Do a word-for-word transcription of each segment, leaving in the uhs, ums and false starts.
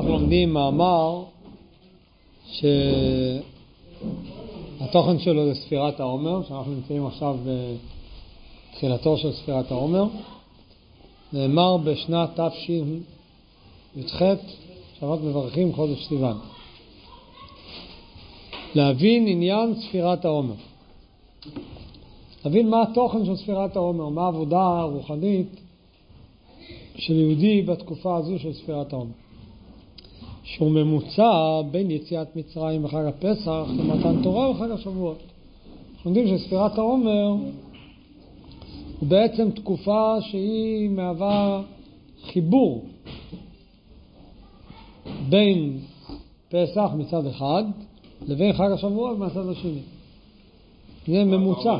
אנחנו לומדים מאמר שהתוכן שלו זה ספירת העומר, שאנחנו נמצאים עכשיו בתחילתו של ספירת העומר. נאמר בשנת תש"ח, שבת מברכים חודש סיוון. להבין עניין ספירת העומר. להבין מה התוכן של ספירת העומר, מה העבודה הרוחנית של יהודי בתקופה הזו של ספירת העומר. שהוא ממוצע בין יציאת מצרים בחג הפסח למתן תורה וחג השבועות. אנחנו יודעים שספירת העומר הוא בעצם תקופה שהיא מהווה חיבור בין פסח מצד אחד לבין חג השבועות מצד השני. זה ממוצע.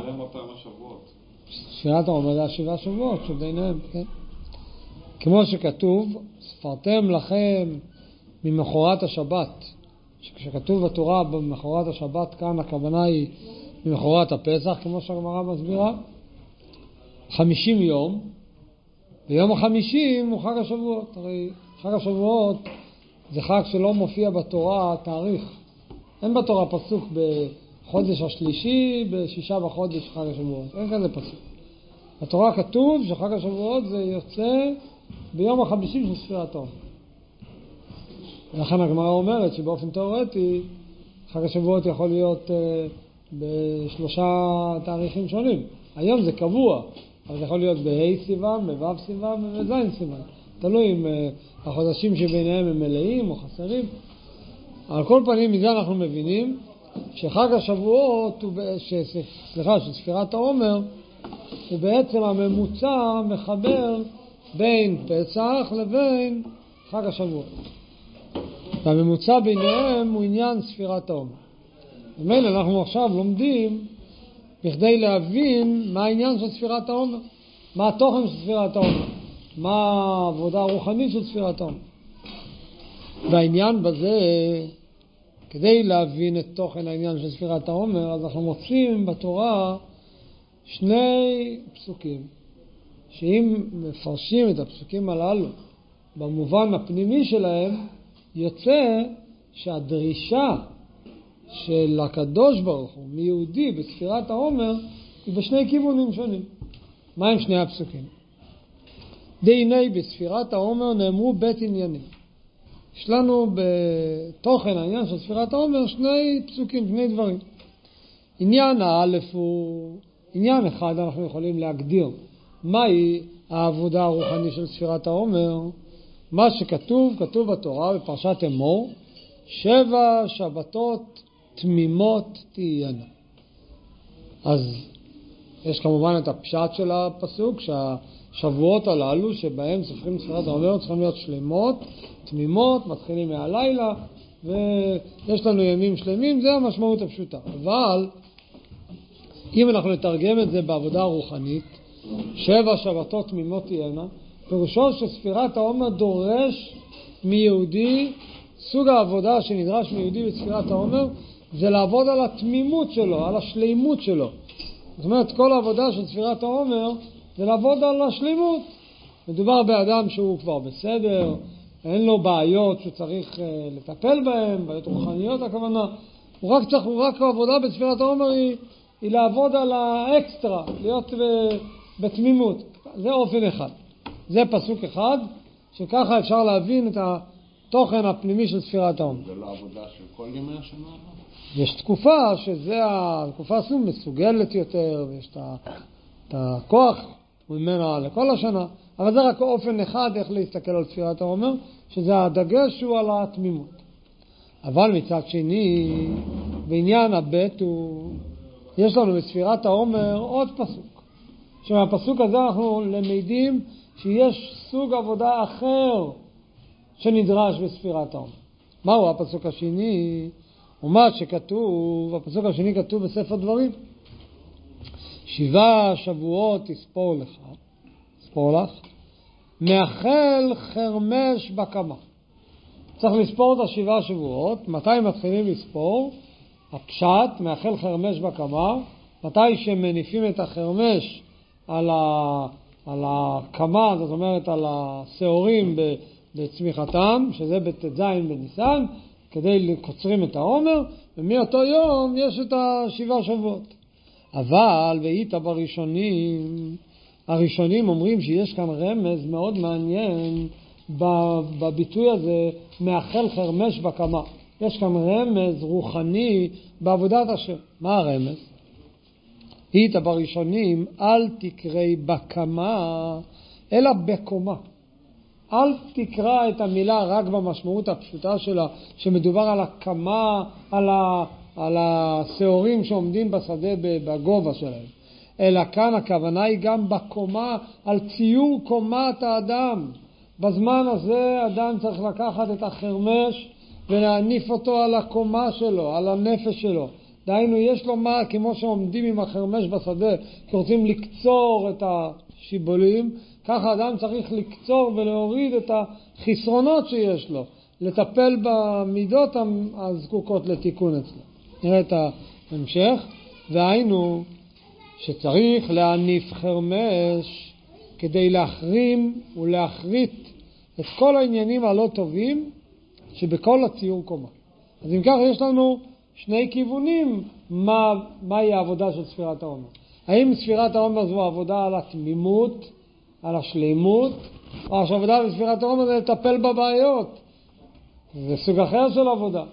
ספירת העומר זה השבעה שבועות שביניהם, כן? כמו שכתוב, ספרתם לכם ממחרת השבת. כשכתוב בתורה במחרת השבת, כאן הכוונה היא ממחרת הפסח, כמו שהגמרא מסבירה. חמישים יום, ויום החמישים הוא חג השבועות. הרי חג השבועות זה חג שלא מופיע בתורה תאריך. אין בתורה פסוק בחודש השלישי, בשישה בחודש חג השבועות. אין כזה פסוק. בתורה כתוב שחג השבועות זה יוצא ביום החמישים של ספירת העומר. ולכן הגמרא אומרת שבאופן תיאורטי חג השבועות יכול להיות uh, בשלושה תאריכים שונים. היום זה קבוע, אבל זה יכול להיות בה' סיוון, בו' סיוון ובז' סיוון. תלוי אם uh, החודשים שביניהם הם מלאים או חסרים. על כל פנים, מזה אנחנו מבינים שחג השבועות, הוא, ש, סליחה, שספירת העומר, הוא בעצם הממוצע מחבר בין פסח לבין חג השבועות. והממוצע ביניהם הוא עניין ספירת העומר. ומילא אנחנו עכשיו לומדים בכדי להבין מה העניין של ספירת העומר, מה התוכן של ספירת העומר, מה העבודה הרוחנית של ספירת העומר. והעניין בזה, כדי להבין את תוכן העניין של ספירת העומר, אז אנחנו מוצאים בתורה שני פסוקים, שאם מפרשים את הפסוקים הללו במובן הפנימי שלהם, יוצא שהדרישה של הקדוש ברוך הוא מיהודי בספירת העומר היא בשני כיוונים שונים. מה הם שני הפסוקים? דהנה בספירת העומר נאמרו בית עניינים. יש לנו בתוכן העניין של ספירת העומר שני פסוקים, שני דברים. עניין האלף הוא עניין אחד, אנחנו יכולים להגדיר מהי העבודה הרוחנית של ספירת העומר. מה שכתוב, כתוב בתורה בפרשת אמור, שבע שבתות תמימות תהיינה. אז יש כמובן את הפשט של הפסוק, שהשבועות הללו שבהם סופרים ספירת העומר צריכים להיות שלמות, תמימות, מתחילים מהלילה, ויש לנו ימים שלמים, זה המשמעות הפשוטה. אבל אם אנחנו נתרגם את זה בעבודה הרוחנית, שבע שבתות תמימות תהיינה, פירושו שספירת העומר דורש מיהודי, סוג העבודה שנדרש מיהודי בספירת העומר, זה לעבוד על התמימות שלו, על השלימות שלו. זאת אומרת, כל העבודה של ספירת העומר זה לעבוד על השלימות. מדובר באדם שהוא כבר בסדר, אין לו בעיות שהוא צריך uh, לטפל בהן, בעיות רוחניות הכוונה. הוא רק צריך, הוא רק העבודה בספירת העומר היא, היא לעבוד על האקסטרה, להיות בתמימות. זה אופן אחד. זה פסוק אחד, שככה אפשר להבין את התוכן הפנימי של ספירת העומר. זה לא עבודה של כל ימי השנה? יש תקופה שזה התקופה הזו מסוגלת יותר, ויש את הכוח ממנה לכל השנה, אבל זה רק אופן אחד איך להסתכל על ספירת העומר, שזה הדגש הוא על התמימות. אבל מצד שני, בעניין הבית הוא, יש לנו בספירת העומר עוד פסוק. שמהפסוק הזה אנחנו למדים שיש סוג עבודה אחר שנדרש בספירת העומר. מהו הפסוק השני? ומה שכתוב, הפסוק השני כתוב בספר דברים. שבעה שבועות תספור לך, תספור לך, מאכל חרמש בקמה. צריך לספור את השבעה שבועות. מתי מתחילים לספור? הפשט, מאכל חרמש בקמה, מתי שמניפים את החרמש על ה... על הקמה, זאת אומרת על השעורים בצמיחתם, שזה בט"ז בניסן, כדי לקוצרים את העומר, ומאותו יום יש את השבעה שבועות. אבל והיית בראשונים, הראשונים אומרים שיש כאן רמז מאוד מעניין בביטוי הזה, מאחל חרמש בקמה. יש כאן רמז רוחני בעבודת השם. מה הרמז? היית בראשונים, אל תקראי בקמה, אלא בקומה. אל תקרא את המילה רק במשמעות הפשוטה שלה, שמדובר על הקמה, על, ה, על השעורים שעומדים בשדה בגובה שלהם. אלא כאן הכוונה היא גם בקומה, על ציור קומת האדם. בזמן הזה אדם צריך לקחת את החרמש ולהניף אותו על הקומה שלו, על הנפש שלו. דהיינו, יש לו מה, כמו שעומדים עם החרמש בשדה, שרוצים לקצור את השיבולים, ככה אדם צריך לקצור ולהוריד את החסרונות שיש לו, לטפל במידות הזקוקות לתיקון אצלו. נראה את ההמשך, והיינו שצריך להניף חרמש כדי להחרים ולהחריט את כל העניינים הלא טובים שבכל הציור קומה. אז אם כך יש לנו שני כיוונים מה, מהי העבודה של ספירת העומר. האם ספירת העומר זו עבודה על התמימות, על השלימות, או שהעבודה בספירת העומר זה לטפל בבעיות? זה סוג אחר של עבודה.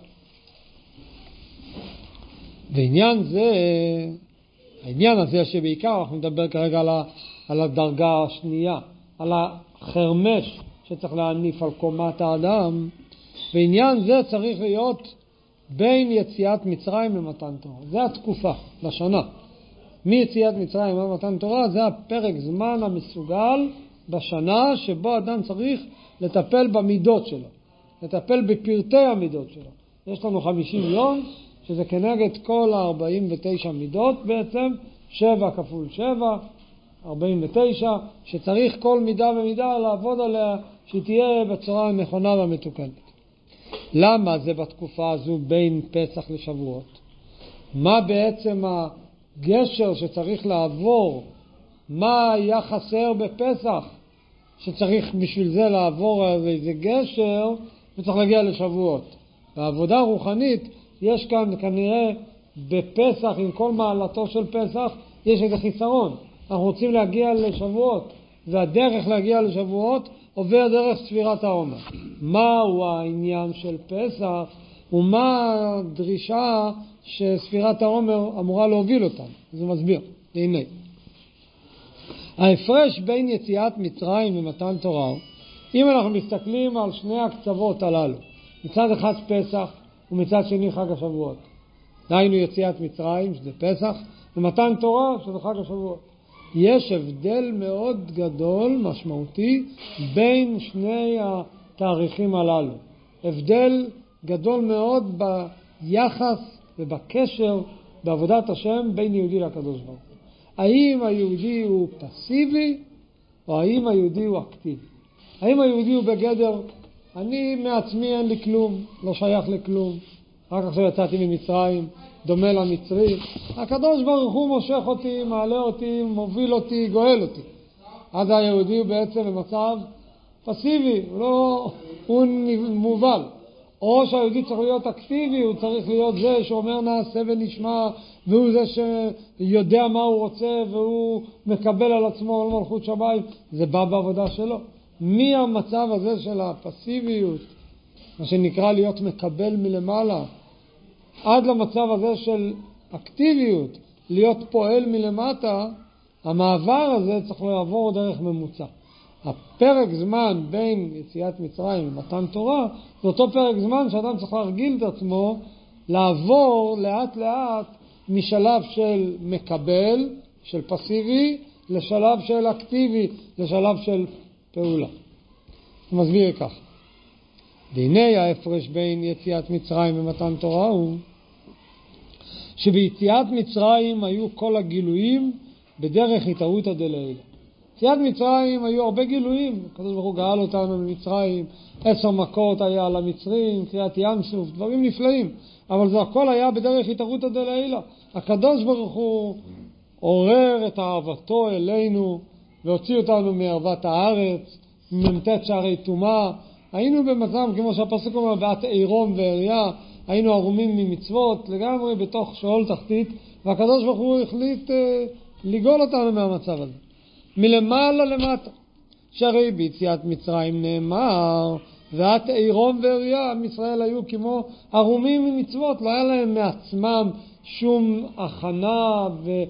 בעניין זה, העניין הזה שבעיקר אנחנו נדבר כרגע על, ה, על הדרגה השנייה, על החרמש שצריך להניף על קומת האדם, בעניין זה צריך להיות בין יציאת מצרים למתן תורה. זה התקופה בשנה. מיציאת מצרים למתן תורה זה הפרק זמן המסוגל בשנה שבו אדם צריך לטפל במידות שלו, לטפל בפרטי המידות שלו. יש לנו חמישים יום, שזה כנגד כל ה-ארבעים ותשע מידות בעצם, שבע כפול שבע, ארבעים ותשע, שצריך כל מידה ומידה לעבוד עליה, שהיא תהיה בצורה הנכונה והמתוקנת. למה זה בתקופה הזו בין פסח לשבועות? מה בעצם הגשר שצריך לעבור? מה היה חסר בפסח שצריך בשביל זה לעבור איזה גשר וצריך להגיע לשבועות? בעבודה רוחנית יש כאן כנראה בפסח, עם כל מעלתו של פסח, יש איזה חיסרון. אנחנו רוצים להגיע לשבועות, והדרך להגיע לשבועות עובר דרך ספירת העומר. מהו העניין של פסח ומה הדרישה שספירת העומר אמורה להוביל אותם? זה מסביר. הנה. ההפרש בין יציאת מצרים ומתן תורה, אם אנחנו מסתכלים על שני הקצוות הללו, מצד אחד פסח ומצד שני חג השבועות. דהיינו יציאת מצרים, שזה פסח, ומתן תורה, שזה חג השבועות. יש הבדל מאוד גדול, משמעותי, בין שני התאריכים הללו. הבדל גדול מאוד ביחס ובקשר בעבודת השם בין יהודי לקדוש ברוך הוא. האם היהודי הוא פסיבי, או האם היהודי הוא אקטיבי? האם היהודי הוא בגדר, אני מעצמי אין לי כלום, לא שייך לכלום, רק עכשיו יצאתי ממצרים, דומה למצרי. הקדוש ברוך הוא מושך אותי, מעלה אותי, מוביל אותי, גואל אותי. אז היהודי הוא בעצם במצב פסיבי, הוא, לא, הוא מובל. או שהיהודי צריך להיות אקטיבי, הוא צריך להיות זה שאומר נעשה ונשמע, והוא זה שיודע מה הוא רוצה, והוא מקבל על עצמו על מלכות שמיים. זה בא בעבודה שלו. מי המצב הזה של הפסיביות, מה שנקרא להיות מקבל מלמעלה, עד למצב הזה של אקטיביות, להיות פועל מלמטה, המעבר הזה צריך לעבור דרך ממוצע. הפרק זמן בין יציאת מצרים ומתן תורה, זה אותו פרק זמן שאדם צריך להרגיל את עצמו, לעבור לאט לאט משלב של מקבל, של פסיבי, לשלב של אקטיבי, לשלב של פעולה. הוא מסביר כך. והנה ההפרש בין יציאת מצרים ומתן תורה הוא שביציאת מצרים היו כל הגילויים בדרך התערותא דלעילא. יציאת מצרים היו הרבה גילויים, הקדוש ברוך הוא גאל אותנו ממצרים, עשר מכות היה על המצרים, קריעת ים סוף, דברים נפלאים, אבל זה הכל היה בדרך התערותא דלעילא. הקדוש ברוך הוא עורר את אהבתו אלינו והוציא אותנו מערוות הארץ, ממתת שערי טומאה, היינו במצב, כמו שהפסוק אומר, בעת עירום ועריה, היינו ערומים ממצוות, לגמרי בתוך שאול תחתית, והקדוש ברוך הוא החליט אה, לגאול אותנו מהמצב הזה. מלמעלה למטה. שהרי ביציאת מצרים נאמר, ועת עירום ועריה, עם ישראל היו כמו ערומים ממצוות, לא היה להם מעצמם שום הכנה ו...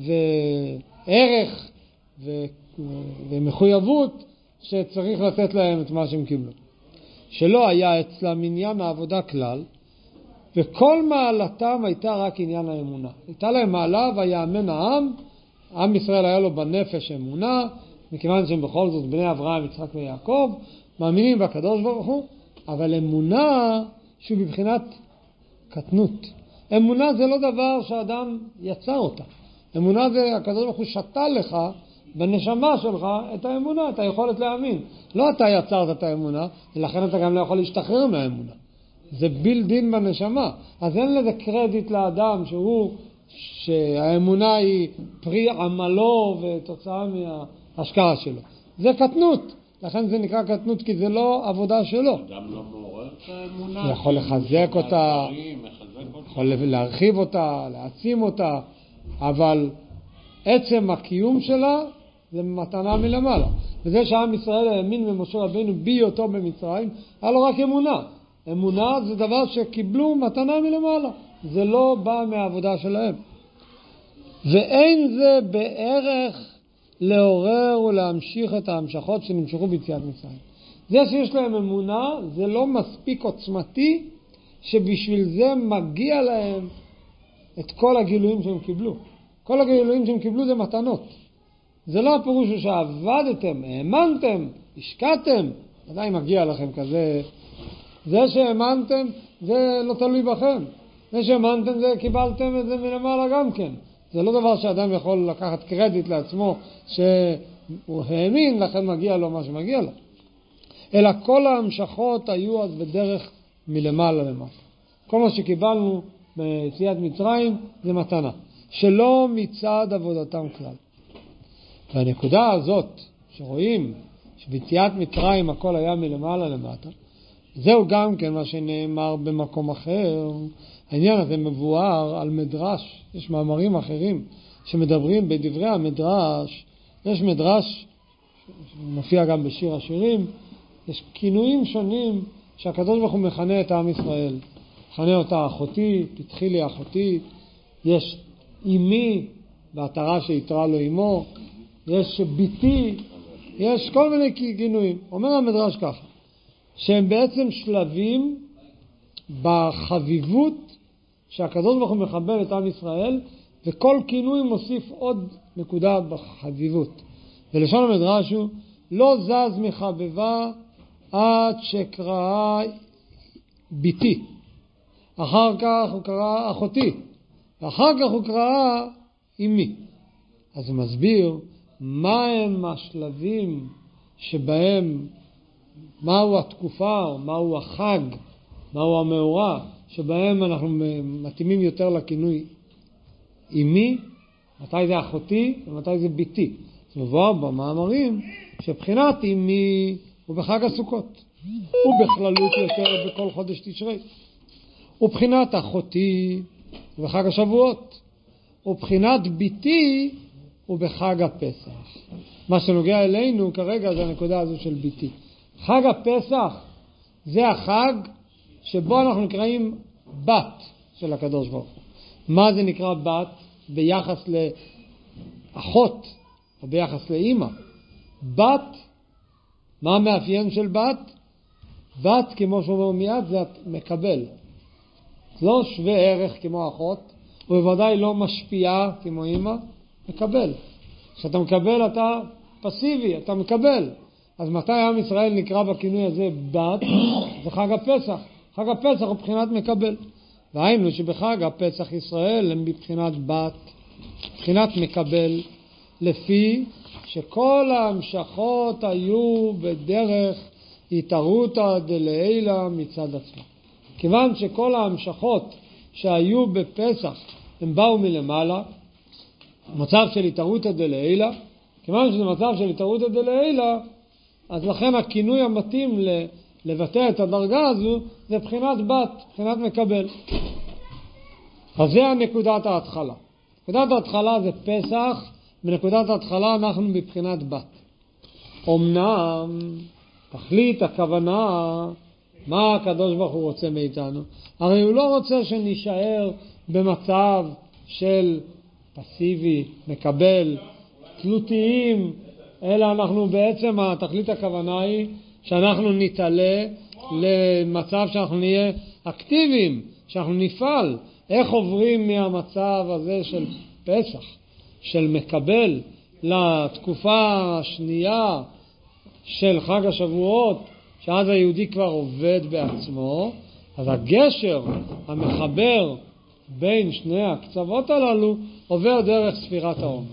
וערך ו... ומחויבות שצריך לתת להם את מה שהם קיבלו. שלא היה אצלם עניין העבודה כלל, וכל מעלתם הייתה רק עניין האמונה. הייתה להם מעלה ויאמן העם, עם ישראל היה לו בנפש אמונה, מכיוון שהם בכל זאת בני אברהם, יצחק ויעקב, מאמינים בקדוש ברוך הוא, אבל אמונה שהוא בבחינת קטנות. אמונה זה לא דבר שאדם יצר אותה. אמונה זה הקדוש ברוך הוא שתה לך בנשמה שלך את האמונה, את היכולת להאמין. לא אתה יצרת את האמונה, ולכן אתה גם לא יכול להשתחרר מהאמונה. זה בילדין בנשמה. אז אין לזה קרדיט לאדם שהוא, שהאמונה היא פרי עמלו ותוצאה מההשקעה שלו. זה קטנות. לכן זה נקרא קטנות, כי זה לא עבודה שלו. אדם לא מעורר את האמונה. הוא יכול לחזק אותה, יכול להרחיב אותה, להעצים אותה, אבל עצם הקיום שלה זה מתנה מלמעלה. וזה שעם ישראל האמין במשה רבינו בהיותו במצרים, היה לו רק אמונה. אמונה זה דבר שקיבלו מתנה מלמעלה. זה לא בא מהעבודה שלהם. ואין זה בערך לעורר ולהמשיך את ההמשכות שנמשכו ביציאת מצרים. זה שיש להם אמונה זה לא מספיק עוצמתי שבשביל זה מגיע להם את כל הגילויים שהם קיבלו. כל הגילויים שהם קיבלו זה מתנות. זה לא הפירוש שעבדתם, האמנתם, השקעתם, עדיין מגיע לכם כזה. זה שהאמנתם זה לא תלוי בכם. זה שהאמנתם זה קיבלתם את זה מלמעלה גם כן. זה לא דבר שאדם יכול לקחת קרדיט לעצמו שהוא האמין, לכן מגיע לו מה שמגיע לו. אלא כל ההמשכות היו אז בדרך מלמעלה למטה. כל מה שקיבלנו ביציאת מצרים זה מתנה, שלא מצד עבודתם כלל. והנקודה הזאת שרואים שביציאת מצרים הכל היה מלמעלה למטה, זהו גם כן מה שנאמר במקום אחר. העניין הזה מבואר על מדרש. יש מאמרים אחרים שמדברים בדברי המדרש. יש מדרש שמופיע גם בשיר השירים. יש כינויים שונים שהקדוש ברוך הוא מכנה את עם ישראל. מכנה אותה אחותי, פתחי לי אחותי. יש אמי, בהתרה שיתרה לו אמו. יש ביתי. יש כל מיני כינויים. אומר המדרש ככה, שהם בעצם שלבים בחביבות שהקדוש ברוך הוא מחבר את עם ישראל, וכל כינוי מוסיף עוד נקודה בחביבות. ולשון המדרש הוא, לא זז מחבבה עד שקראה ביתי. אחר כך הוא קרא אחותי. ואחר כך הוא קרא אמי. אז הוא מסביר מה הם השלבים שבהם, מהו התקופה או מהו החג, מהו המאורע, שבהם אנחנו מתאימים יותר לכינוי אמי, מתי זה אחותי ומתי זה ביתי. זה מבואר במאמרים שבחינת אמי הוא בחג הסוכות, ובכללות יותר בכל חודש תשרי, ובחינת אחותי הוא בחג השבועות, ובחינת ביתי הוא בחג הפסח. מה שנוגע אלינו כרגע זה הנקודה הזו של ביתי. חג הפסח זה החג שבו אנחנו נקראים בת של הקדוש ברוך הוא. מה זה נקרא בת? ביחס לאחות או ביחס לאמא. בת, מה המאפיין של בת? בת, כמו שאומר מיד, זה את מקבל. לא שווה ערך כמו אחות, ובוודאי לא משפיעה כמו אמא, מקבל. כשאתה מקבל אתה פסיבי, אתה מקבל. אז מתי עם ישראל נקרא בכינוי הזה בת? זה חג הפסח. חג הפסח הוא בחינת מקבל. והיינו שבחג הפסח ישראל הם בבחינת בת, בחינת מקבל, לפי שכל ההמשכות היו בדרך התערותא דלעילא מצד עצמה. כיוון שכל ההמשכות שהיו בפסח הם באו מלמעלה, מצב של התערותא דלעילא, כיוון שזה מצב של התערותא דלעילא, אז לכן הכינוי המתאים לבטא את הדרגה הזו, זה בחינת בת, בחינת מקבל. אז זה הנקודת ההתחלה. נקודת ההתחלה זה פסח, בנקודת ההתחלה אנחנו בבחינת בת. אמנם תכלית הכוונה, מה הקדוש ברוך הוא רוצה מאיתנו? הרי הוא לא רוצה שנישאר במצב של פסיבי, מקבל, תלותיים, אלא אנחנו בעצם, התכלית הכוונה היא שאנחנו נתעלה למצב שאנחנו נהיה אקטיביים, שאנחנו נפעל. איך עוברים מהמצב הזה של פסח, של מקבל, לתקופה השנייה של חג השבועות, שאז היהודי כבר עובד בעצמו? אז הגשר המחבר בין שני הקצוות הללו עובר דרך ספירת העומר.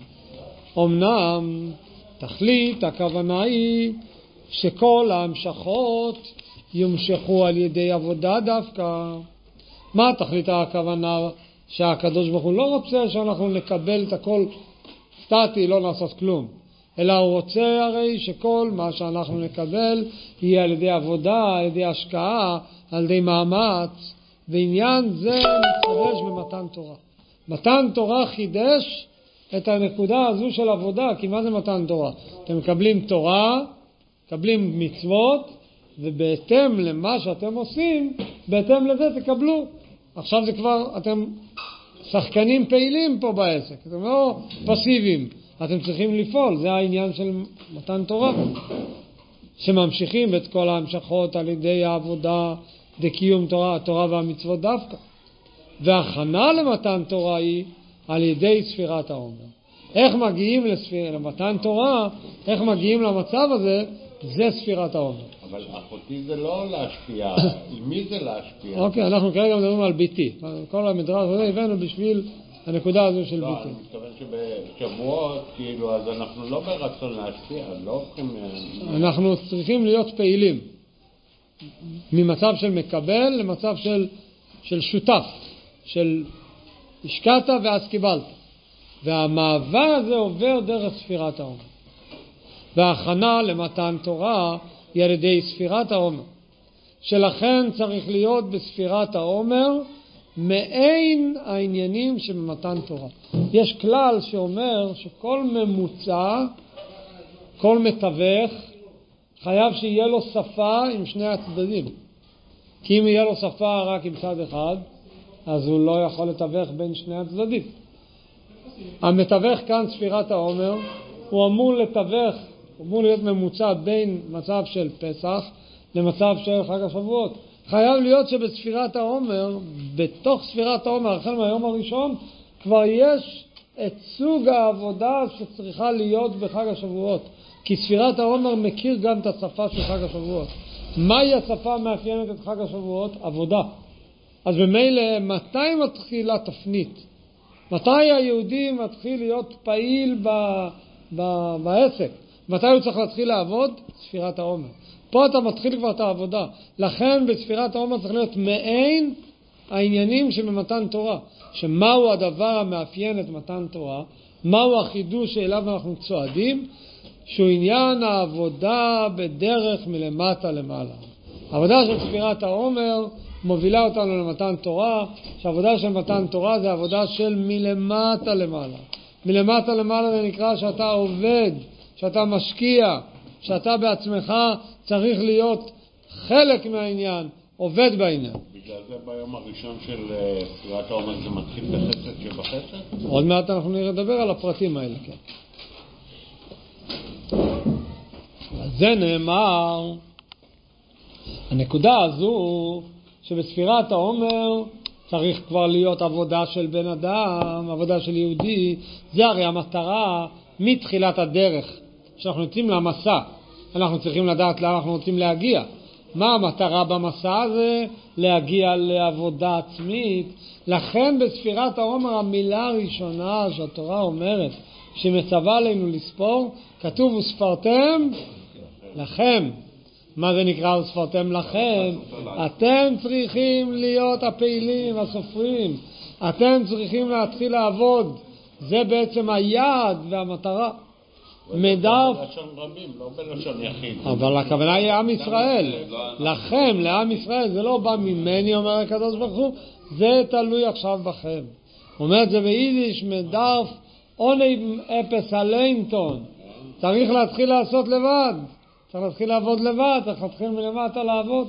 אמנם תכלית הכוונה היא שכל ההמשכות ימשכו על ידי עבודה דווקא. מה תכלית הכוונה? שהקדוש ברוך הוא לא רוצה שאנחנו נקבל את הכל סטטי, לא לעשות כלום, אלא הוא רוצה הרי שכל מה שאנחנו נקבל יהיה על ידי עבודה, על ידי השקעה, על ידי מאמץ, ועניין זה מתחדש במתן תורה. מתן תורה חידש את הנקודה הזו של עבודה. כי מה זה מתן תורה? אתם מקבלים תורה, מקבלים מצוות, ובהתאם למה שאתם עושים, בהתאם לזה תקבלו. עכשיו זה כבר, אתם שחקנים פעילים פה בעסק, אתם לא פסיביים, אתם צריכים לפעול. זה העניין של מתן תורה, שממשיכים את כל ההמשכות על ידי העבודה דקיום תורה, התורה והמצוות דווקא. וההכנה למתן תורה היא על ידי ספירת העומר. איך מגיעים לספיר, למתן תורה, איך מגיעים למצב הזה? זה ספירת העומר. אבל אחותי זה לא להשפיע, מי זה להשפיע? אוקיי, אנחנו כרגע מדברים על ביתי. כל המדרש הזה הבאנו בשביל הנקודה הזו של ביתי. לא, אני מתכוון שבשבועות, כאילו, אז אנחנו לא ברצון להשפיע, לא הופכים... אנחנו צריכים להיות פעילים. ממצב של מקבל למצב של, של שותף, של השקעת ואז קיבלת. והמעבר הזה עובר דרך ספירת העומר. וההכנה למתן תורה היא על ידי ספירת העומר. שלכן צריך להיות בספירת העומר מעין העניינים שבמתן תורה. יש כלל שאומר שכל ממוצע, כל מתווך, חייב שיהיה לו שפה עם שני הצדדים. כי אם יהיה לו שפה רק עם צד אחד, אז הוא לא יכול לתווך בין שני הצדדים. המתווך כאן, ספירת העומר, הוא אמור לתווך, הוא אמור להיות ממוצע בין מצב של פסח למצב של חג השבועות. חייב להיות שבספירת העומר, בתוך ספירת העומר, החל מהיום הראשון, כבר יש את סוג העבודה שצריכה להיות בחג השבועות. כי ספירת העומר מכיר גם את השפה של חג השבועות. מהי השפה מאפיינת את חג השבועות? עבודה. אז במילא, מתי מתחילה תפנית? מתי היהודי מתחיל להיות פעיל ב, ב, בעסק? מתי הוא צריך להתחיל לעבוד? ספירת העומר. פה אתה מתחיל כבר את העבודה. לכן בספירת העומר צריך להיות מעין העניינים שבמתן תורה. שמהו הדבר המאפיין את מתן תורה? מהו החידוש שאליו אנחנו צועדים? שהוא עניין העבודה בדרך מלמטה למעלה. העבודה של ספירת העומר מובילה אותנו למתן תורה, שהעבודה של מתן תורה זה עבודה של מלמטה למעלה. מלמטה למעלה זה נקרא שאתה עובד, שאתה משקיע, שאתה בעצמך צריך להיות חלק מהעניין, עובד בעניין. בגלל זה ביום הראשון של ספירת העומר זה מתחיל בחסד שבחסד? עוד מעט אנחנו נדבר על הפרטים האלה, כן. זה נאמר, הנקודה הזו שבספירת העומר צריך כבר להיות עבודה של בן אדם, עבודה של יהודי. זה הרי המטרה מתחילת הדרך שאנחנו יוצאים למסע. אנחנו צריכים לדעת לאן אנחנו רוצים להגיע. מה המטרה במסע הזה? להגיע לעבודה עצמית. לכן בספירת העומר המילה הראשונה שהתורה אומרת שמצווה עלינו לספור, כתוב וספרתם לכם. מה זה נקרא וספרתם לכם? אתם צריכים להיות הפעילים, הסופרים. אתם צריכים להתחיל לעבוד. זה בעצם היעד והמטרה. מדף... בלשון רבים, לא בלשון יחיד. אבל הכוונה היא עם ישראל. לכם, לעם ישראל, זה לא בא ממני, אומר הקדוש ברוך הוא, זה תלוי עכשיו בכם. אומר את זה ביידיש, מדף עוני אפס הליינטון. צריך להתחיל לעשות לבד. צריך להתחיל לעבוד לבד, צריך להתחיל מלמטה לעבוד.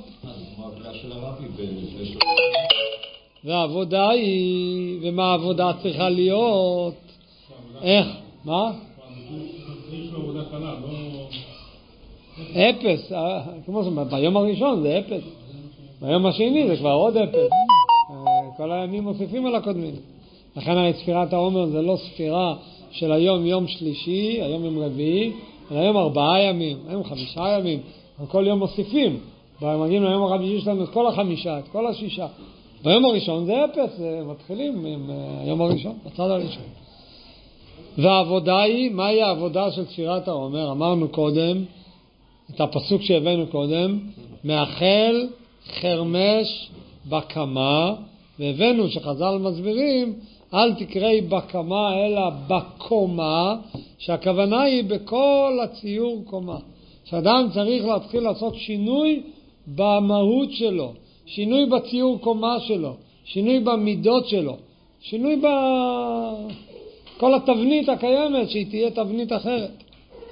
והעבודה היא, ומה העבודה צריכה להיות? איך? מה? יש לו עבודה קלה, לא... אפס, כמו שאומר, ביום הראשון זה אפס. ביום השני זה כבר עוד אפס. כל הימים מוסיפים על הקודמים. לכן ספירת העומר זה לא ספירה של היום יום שלישי, היום יום רביעי, אלא היום ארבעה ימים, היום חמישה ימים. כל יום מוסיפים. מגיעים ליום הרביעי שלנו את כל החמישה, את כל השישה. ביום הראשון זה אפס, מתחילים עם היום הראשון, בצד הראשון. והעבודה היא, מהי העבודה של ספירת העומר? אמרנו קודם, את הפסוק שהבאנו קודם, מאכל חרמש בקמה, והבאנו שחז"ל מסבירים, אל תקראי בקמה אלא בקומה, שהכוונה היא בכל הציור קומה. שאדם צריך להתחיל לעשות שינוי במהות שלו, שינוי בציור קומה שלו, שינוי במידות שלו, שינוי בכל התבנית הקיימת, שהיא תהיה תבנית אחרת.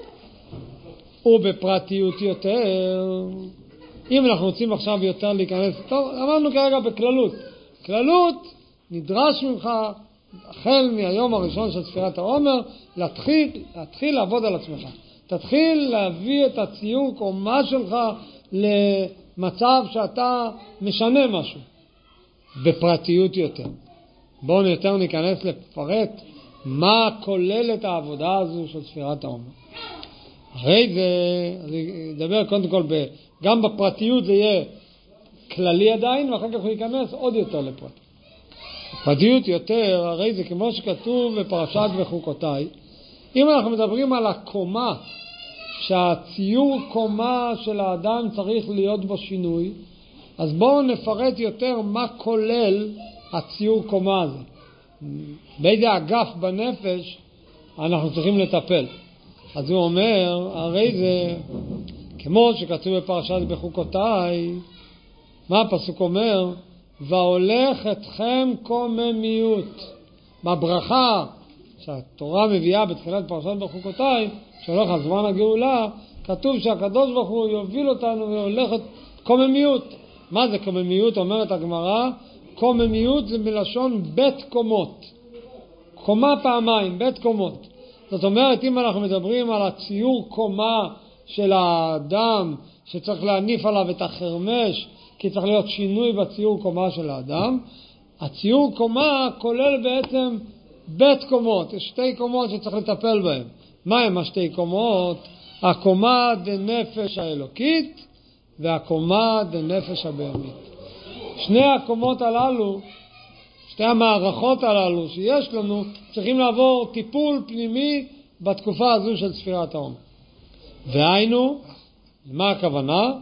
ובפרטיות יותר, אם אנחנו רוצים עכשיו יותר להיכנס, טוב, אמרנו כרגע בכללות. כללות נדרש ממך, החל מהיום הראשון של ספירת העומר, להתחיל, להתחיל לעבוד על עצמך. תתחיל להביא את הציור קומה שלך למצב שאתה משנה משהו. בפרטיות יותר. בואו יותר ניכנס לפרט מה כולל את העבודה הזו של ספירת העומר. הרי זה, אני אדבר קודם כל, ב, גם בפרטיות זה יהיה כללי עדיין, ואחר כך הוא ייכנס עוד יותר לפרט. פרטיות יותר, הרי זה כמו שכתוב בפרשת בחוקותיי, אם אנחנו מדברים על הקומה, שהציור קומה של האדם צריך להיות בו שינוי, אז בואו נפרט יותר מה כולל הציור קומה הזה. באיזה אגף בנפש אנחנו צריכים לטפל. אז הוא אומר, הרי זה כמו שכתוב בפרשת בחוקותיי, מה הפסוק אומר? והולך אתכם קוממיות. בברכה שהתורה מביאה בתחילת פרשת בחוקותיי, שהולך על זמן הגאולה, כתוב שהקדוש ברוך הוא יוביל אותנו והולכת קוממיות. מה זה קוממיות? אומרת הגמרא, קוממיות זה מלשון בית קומות. קומה פעמיים, בית קומות. זאת אומרת, אם אנחנו מדברים על הציור קומה של האדם, שצריך להניף עליו את החרמש, כי צריך להיות שינוי בציור קומה של האדם, הציור קומה כולל בעצם בית קומות. יש שתי קומות שצריך לטפל בהן. מה הם השתי קומות? הקומה דנפש האלוקית והקומה דנפש הבהמית. שני הקומות הללו, שתי המערכות הללו שיש לנו, צריכים לעבור טיפול פנימי בתקופה הזו של ספירת העומר. והיינו, מה הכוונה?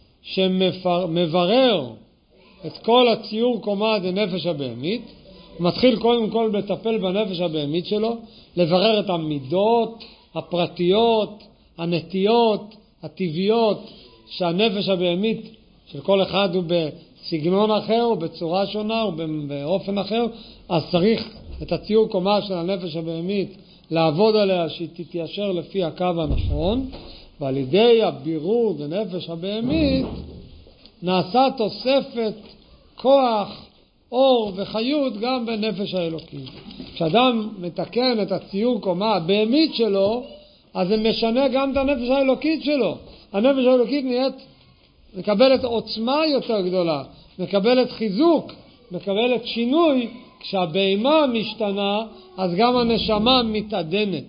שמברר את כל הציור קומה דנפש הבהמית, הוא מתחיל קודם כל לטפל בנפש הבהמית שלו, לברר את המידות, הפרטיות, הנטיות, הטבעיות, שהנפש הבהמית של כל אחד הוא בסגנון אחר, או בצורה שונה, או באופן אחר, אז צריך את הציור קומה של הנפש הבהמית לעבוד עליה שהיא תתיישר לפי הקו הנכון, ועל ידי הבירור בנפש הבהמית נעשה תוספת כוח, אור וחיות גם בנפש האלוקית. כשאדם מתקן את הציור קומה הבהמית שלו, אז זה משנה גם את הנפש האלוקית שלו. הנפש האלוקית נהיית, מקבלת עוצמה יותר גדולה, מקבלת חיזוק, מקבלת שינוי. כשהבהמה משתנה, אז גם הנשמה מתעדנת.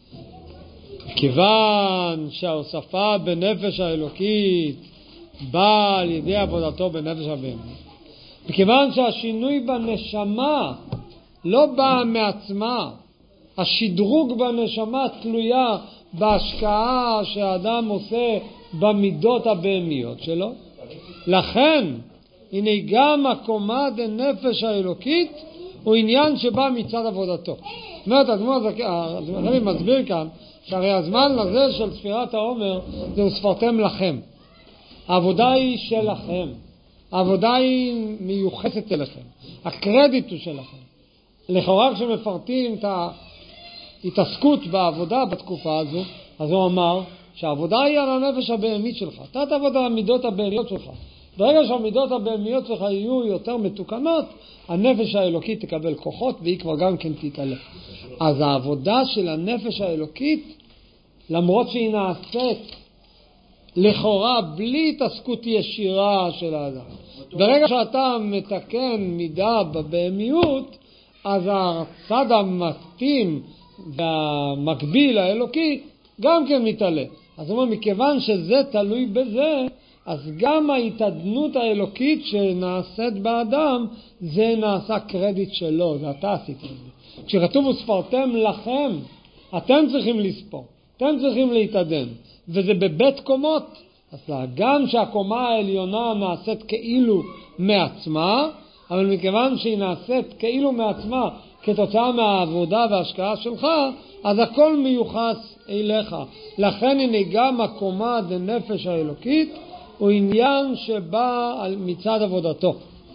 כיוון שההוספה בנפש האלוקית באה על ידי עבודתו בנפש הבהמה, מכיוון שהשינוי בנשמה לא בא מעצמה, השדרוג בנשמה תלויה בהשקעה שהאדם עושה במידות הבהמיות שלו. לכן, הנה גם הקומה דנפש האלוקית הוא עניין שבא מצד עבודתו. זאת אומרת, הדמות, אני מסביר כאן, שהרי הזמן הזה של ספירת העומר זה וספרתם לכם. העבודה היא שלכם. העבודה היא מיוחסת אליכם. הקרדיט הוא שלכם. לכאורה כשמפרטים את ההתעסקות בעבודה בתקופה הזו, אז הוא אמר שהעבודה היא על הנפש הבהמית שלך. אתה תעבוד על המידות הבהמיות שלך. ברגע שהמידות הבהמיות שלך יהיו יותר מתוקנות, הנפש האלוקית תקבל כוחות והיא כבר גם כן תתעלה. אז העבודה של הנפש האלוקית, למרות שהיא נעשית לכאורה בלי התעסקות ישירה של האדם, ברגע שאתה מתקן מידה בבהמיות, אז הצד המתאים והמקביל האלוקי גם כן מתעלה. אז הוא אומר, מכיוון שזה תלוי בזה, אז גם ההתעדנות האלוקית שנעשית באדם, זה נעשה קרדיט שלו, זה אתה עשית את זה. כשכתוב וספרתם לכם, אתם צריכים לספור, אתם צריכים להתעדן, וזה בבית קומות. אז גם שהקומה העליונה נעשית כאילו מעצמה, אבל מכיוון שהיא נעשית כאילו מעצמה כתוצאה מהעבודה וההשקעה שלך, אז הכל מיוחס אליך. לכן הנה גם הקומה דנפש האלוקית הוא עניין שבא מצד עבודתו.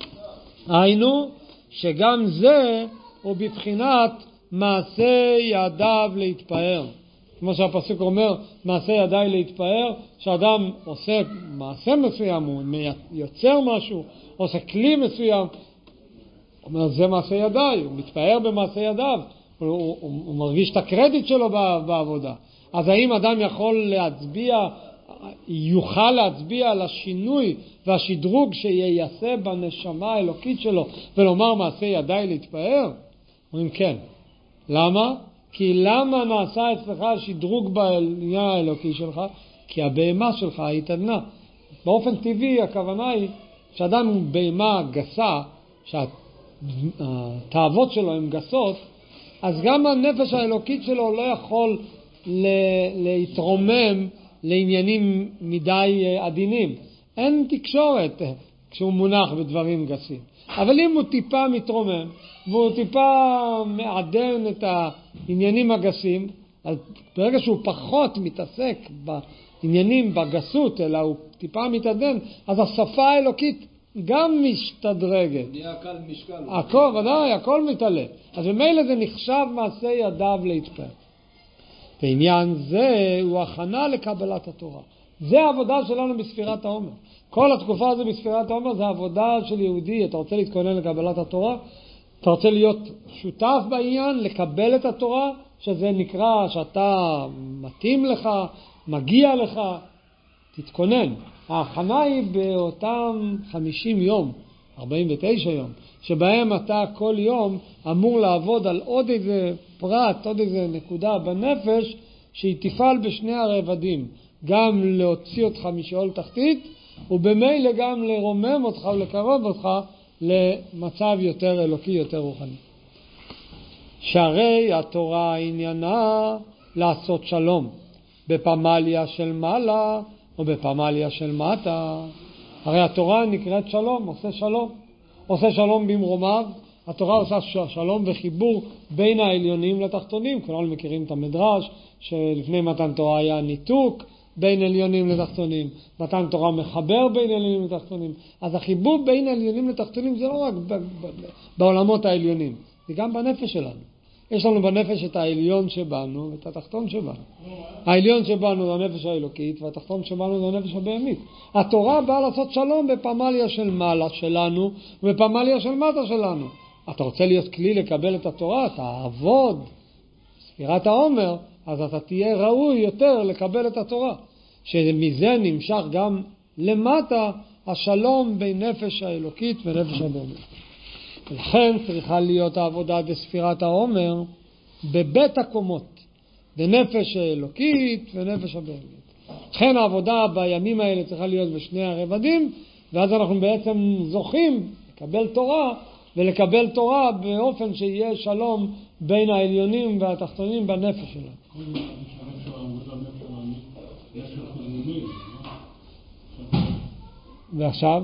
היינו שגם זה הוא בבחינת מעשה ידיו להתפאר. כמו שהפסוק אומר, מעשה ידיי להתפאר, שאדם עושה מעשה מסוים, הוא יוצר משהו, עושה כלי מסוים, הוא אומר, זה מעשה ידיי, הוא מתפאר במעשה ידיו, הוא, הוא, הוא, הוא מרגיש את הקרדיט שלו בעבודה. אז האם אדם יכול להצביע, יוכל להצביע על השינוי והשדרוג שייעשה בנשמה האלוקית שלו, ולומר מעשה ידיי להתפאר? אומרים כן. למה? כי למה נעשה אצלך שדרוג בעניין האלוקי שלך? כי הבהמה שלך התעדנה. באופן טבעי הכוונה היא שאדם הוא בהמה גסה, שהתאוות שלו הן גסות, אז גם הנפש האלוקית שלו לא יכול להתרומם לעניינים מדי עדינים. אין תקשורת כשהוא מונח בדברים גסים. אבל אם הוא טיפה מתרומם, והוא טיפה מעדן את העניינים הגסים, אז ברגע שהוא פחות מתעסק בעניינים בגסות, אלא הוא טיפה מתעדן, אז השפה האלוקית גם משתדרגת. נהיה קל משקל. הכל, ודאי, הכל מתעלה. אז במילא זה נחשב מעשה ידיו להתפאר. ועניין זה הוא הכנה לקבלת התורה. זה העבודה שלנו בספירת העומר. כל התקופה הזו בספירת העומר זה העבודה של יהודי. אתה רוצה להתכונן לקבלת התורה? אתה רוצה להיות שותף בעניין, לקבל את התורה, שזה נקרא שאתה מתאים לך, מגיע לך, תתכונן. ההכנה היא באותם חמישים יום, ארבעים ותשע יום, שבהם אתה כל יום אמור לעבוד על עוד איזה פרט, עוד איזה נקודה בנפש, שהיא תפעל בשני הרבדים, גם להוציא אותך משאול תחתית, ובמילא גם לרומם אותך ולקרוב אותך למצב יותר אלוקי, יותר רוחני. שהרי התורה עניינה לעשות שלום, בפמליה של מעלה או בפמליה של מטה. הרי התורה נקראת שלום, עושה שלום. עושה שלום במרומיו, התורה עושה שלום וחיבור בין העליונים לתחתונים. כולנו מכירים את המדרש שלפני מתן תורה היה ניתוק בין עליונים לתחתונים. מתן תורה מחבר בין עליונים לתחתונים. אז החיבור בין עליונים לתחתונים זה לא רק בעולמות העליונים, זה גם בנפש שלנו. יש לנו בנפש את העליון שבנו ואת התחתון שבנו. העליון שבנו זה הנפש האלוקית, והתחתון שבנו זה הנפש הבהמית. התורה באה לעשות שלום בפמליה של מעלה שלנו ובפמליה של מטה שלנו. אתה רוצה להיות כלי לקבל את התורה, אתה עבוד ספירת העומר, אז אתה תהיה ראוי יותר לקבל את התורה. שמזה נמשך גם למטה השלום בין נפש האלוקית ונפש הבהמית. לכן צריכה להיות העבודה בספירת העומר בבית הקומות, בנפש האלוקית ונפש הבהמית. לכן העבודה בימים האלה צריכה להיות בשני הרבדים, ואז אנחנו בעצם זוכים לקבל תורה, ולקבל תורה באופן שיהיה שלום בין העליונים והתחתונים בנפש שלנו. ועכשיו?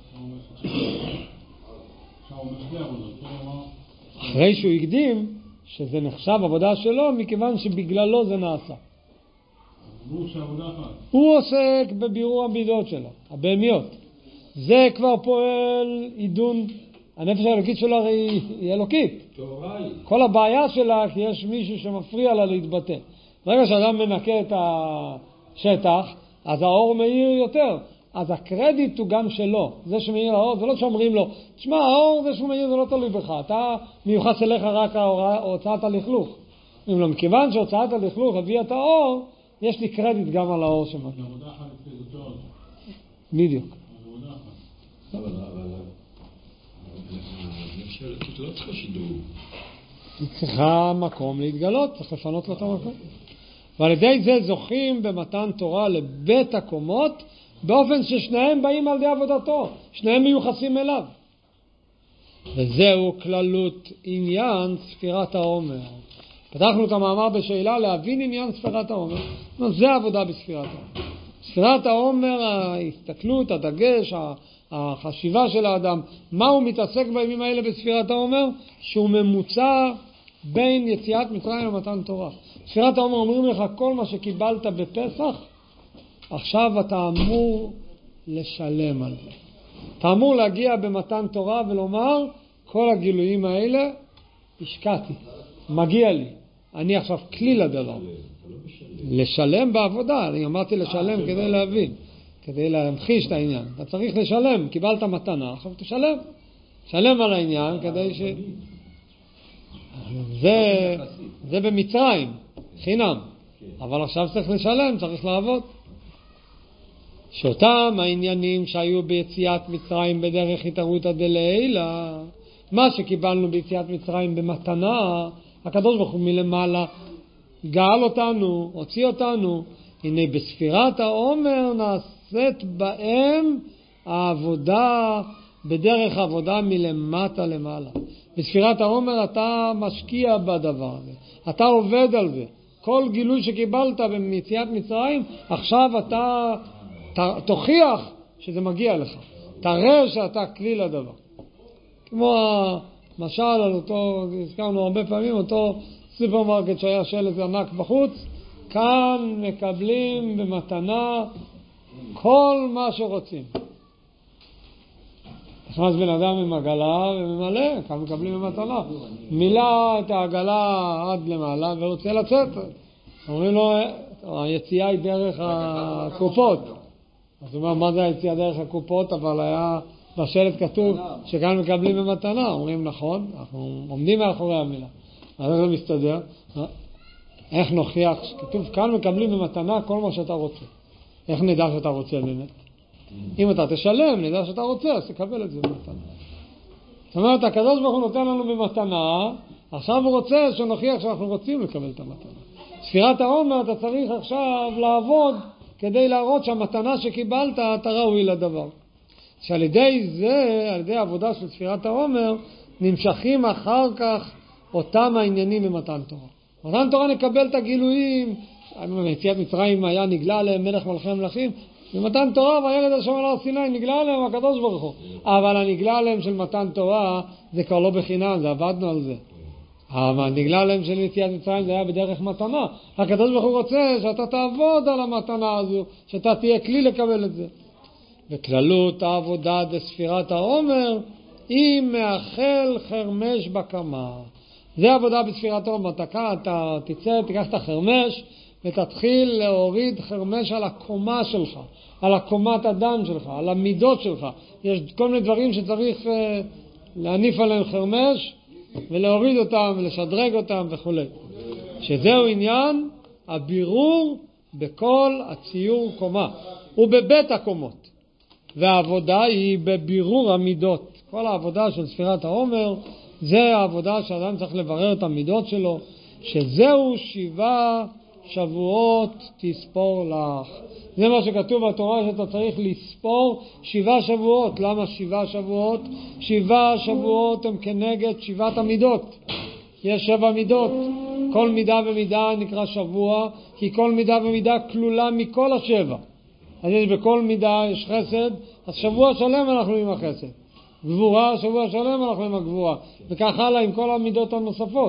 אחרי שהוא הקדים שזה נחשב עבודה שלו, מכיוון שבגללו זה נעשה. הוא שעבודה אחת. הוא עוסק בבירור המידות שלו, הבהמיות. זה כבר פועל עידון, הנפש האלוקית שלו הרי היא אלוקית. כל הבעיה שלה, כי יש מישהו שמפריע לה להתבטא. ברגע שאדם מנקה את השטח, אז האור מאיר יותר. אז הקרדיט הוא גם שלו. זה שמאיר האור, זה לא שאומרים לו, תשמע, האור זה שהוא מאיר זה לא תלוי בך. אתה מיוחס אליך רק הוצאת הלכלוך. אם לא, מכיוון שהוצאת הלכלוך הביאה את האור, יש לי קרדיט גם על האור שמאיר. זה עבודה אחת לפי דוקטור. בדיוק. זה עבודה אחת. אבל הנפש האלוקית לא צריכה שידור. היא צריכה מקום להתגלות, צריך לפנות לו את המקום. ועל ידי זה זוכים במתן תורה לבית הקומות, באופן ששניהם באים על ידי עבודתו, שניהם מיוחסים אליו. וזהו כללות עניין ספירת העומר. פתחנו את המאמר בשאלה להבין עניין ספירת העומר. זה עבודה בספירת העומר. ספירת העומר, ההסתכלות, הדגש, החשיבה של האדם, מה הוא מתעסק בימים האלה בספירת העומר? שהוא ממוצע בין יציאת מצרים למתן תורה. ספירת העומר אומרים לך, כל מה שקיבלת בפסח, עכשיו אתה אמור לשלם על זה. אתה אמור להגיע במתן תורה ולומר, כל הגילויים האלה השקעתי, מגיע לי. אני עכשיו כלי לדבר. לשלם בעבודה, אני אמרתי לשלם כדי להבין, כדי להמחיש את העניין. אתה צריך לשלם, קיבלת מתנה, עכשיו תשלם. שלם על העניין כדי ש... זה, זה במצרים, חינם. אבל עכשיו צריך לשלם, צריך לעבוד. שאותם העניינים שהיו ביציאת מצרים בדרך התערותא דלעילא, מה שקיבלנו ביציאת מצרים במתנה, הקדוש ברוך הוא מלמעלה גאל אותנו, הוציא אותנו. הנה בספירת העומר נעשית בהם העבודה בדרך עבודה מלמטה למעלה. בספירת העומר אתה משקיע בדבר הזה, אתה עובד על זה. כל גילוי שקיבלת ביציאת מצרים, עכשיו אתה תוכיח שזה מגיע לך. תראה שאתה כלי לדבר. כמו המשל על אותו, הזכרנו הרבה פעמים, אותו סופרמרקט שהיה שלט ענק בחוץ, כאן מקבלים במתנה כל מה שרוצים. נכנס בן אדם עם עגלה וממלא, כאן מקבלים במתנה. מילא את העגלה עד למעלה ורוצה לצאת. אומרים לו, היציאה היא דרך הקופות. אז הוא אומר, מה זה היציאה דרך הקופות? אבל היה בשלט כתוב שכאן מקבלים במתנה. אומרים, נכון, אנחנו עומדים מאחורי המילה. אז איך זה מסתדר? איך נוכיח? כתוב, כאן מקבלים במתנה כל מה שאתה רוצה. איך נדע שאתה רוצה באמת? אם אתה תשלם, נדע שאתה רוצה, אז תקבל את זה במתנה. זאת אומרת, הקדוש ברוך הוא נותן לנו במתנה, עכשיו הוא רוצה שנוכיח שאנחנו רוצים לקבל את המתנה. ספירת העומר, אתה צריך עכשיו לעבוד כדי להראות שהמתנה שקיבלת, אתה ראוי לדבר. שעל ידי זה, על ידי העבודה של ספירת העומר, נמשכים אחר כך אותם העניינים במתן תורה. במתן תורה נקבל את הגילויים, ביציאת מצרים היה נגלה עליהם מלך מלכי המלכים, במתן תורה וירד השם על הר סיני נגלה עליהם הקדוש ברוך הוא. אבל הנגלה עליהם של מתן תורה זה כבר לא בחינם, זה עבדנו על זה. אבל נגלה עליהם של יציאת מצרים זה היה בדרך מתנה. הקדוש ברוך הוא רוצה שאתה תעבוד על המתנה הזו, שאתה תהיה כלי לקבל את זה. וכללות העבודה בספירת העומר היא מאכל חרמש בקמה. זה עבודה בספירת העומר. אתה, אתה תצא, תיקח את החרמש ותתחיל להוריד חרמש על הקומה שלך, על הקומת הדם שלך, על המידות שלך. יש כל מיני דברים שצריך uh, להניף עליהם חרמש ולהוריד אותם ולשדרג אותם וכו'. שזהו עניין הבירור בכל הציור קומה ובבית הקומות. והעבודה היא בבירור המידות. כל העבודה של ספירת העומר זה העבודה שאדם צריך לברר את המידות שלו, שזהו שבעה שבועות תספור לך. זה מה שכתוב בתורה, שאתה צריך לספור שבעה שבועות. למה שבעה שבועות? שבעה שבועות הם כנגד שבעת המידות. יש שבע מידות. כל מידה ומידה נקרא שבוע, כי כל מידה ומידה כלולה מכל השבע. אז יש בכל מידה יש חסד, אז שבוע שלם אנחנו עם החסד. גבורה, שבוע שלם אנחנו עם הגבורה. וכך הלאה עם כל המידות הנוספות.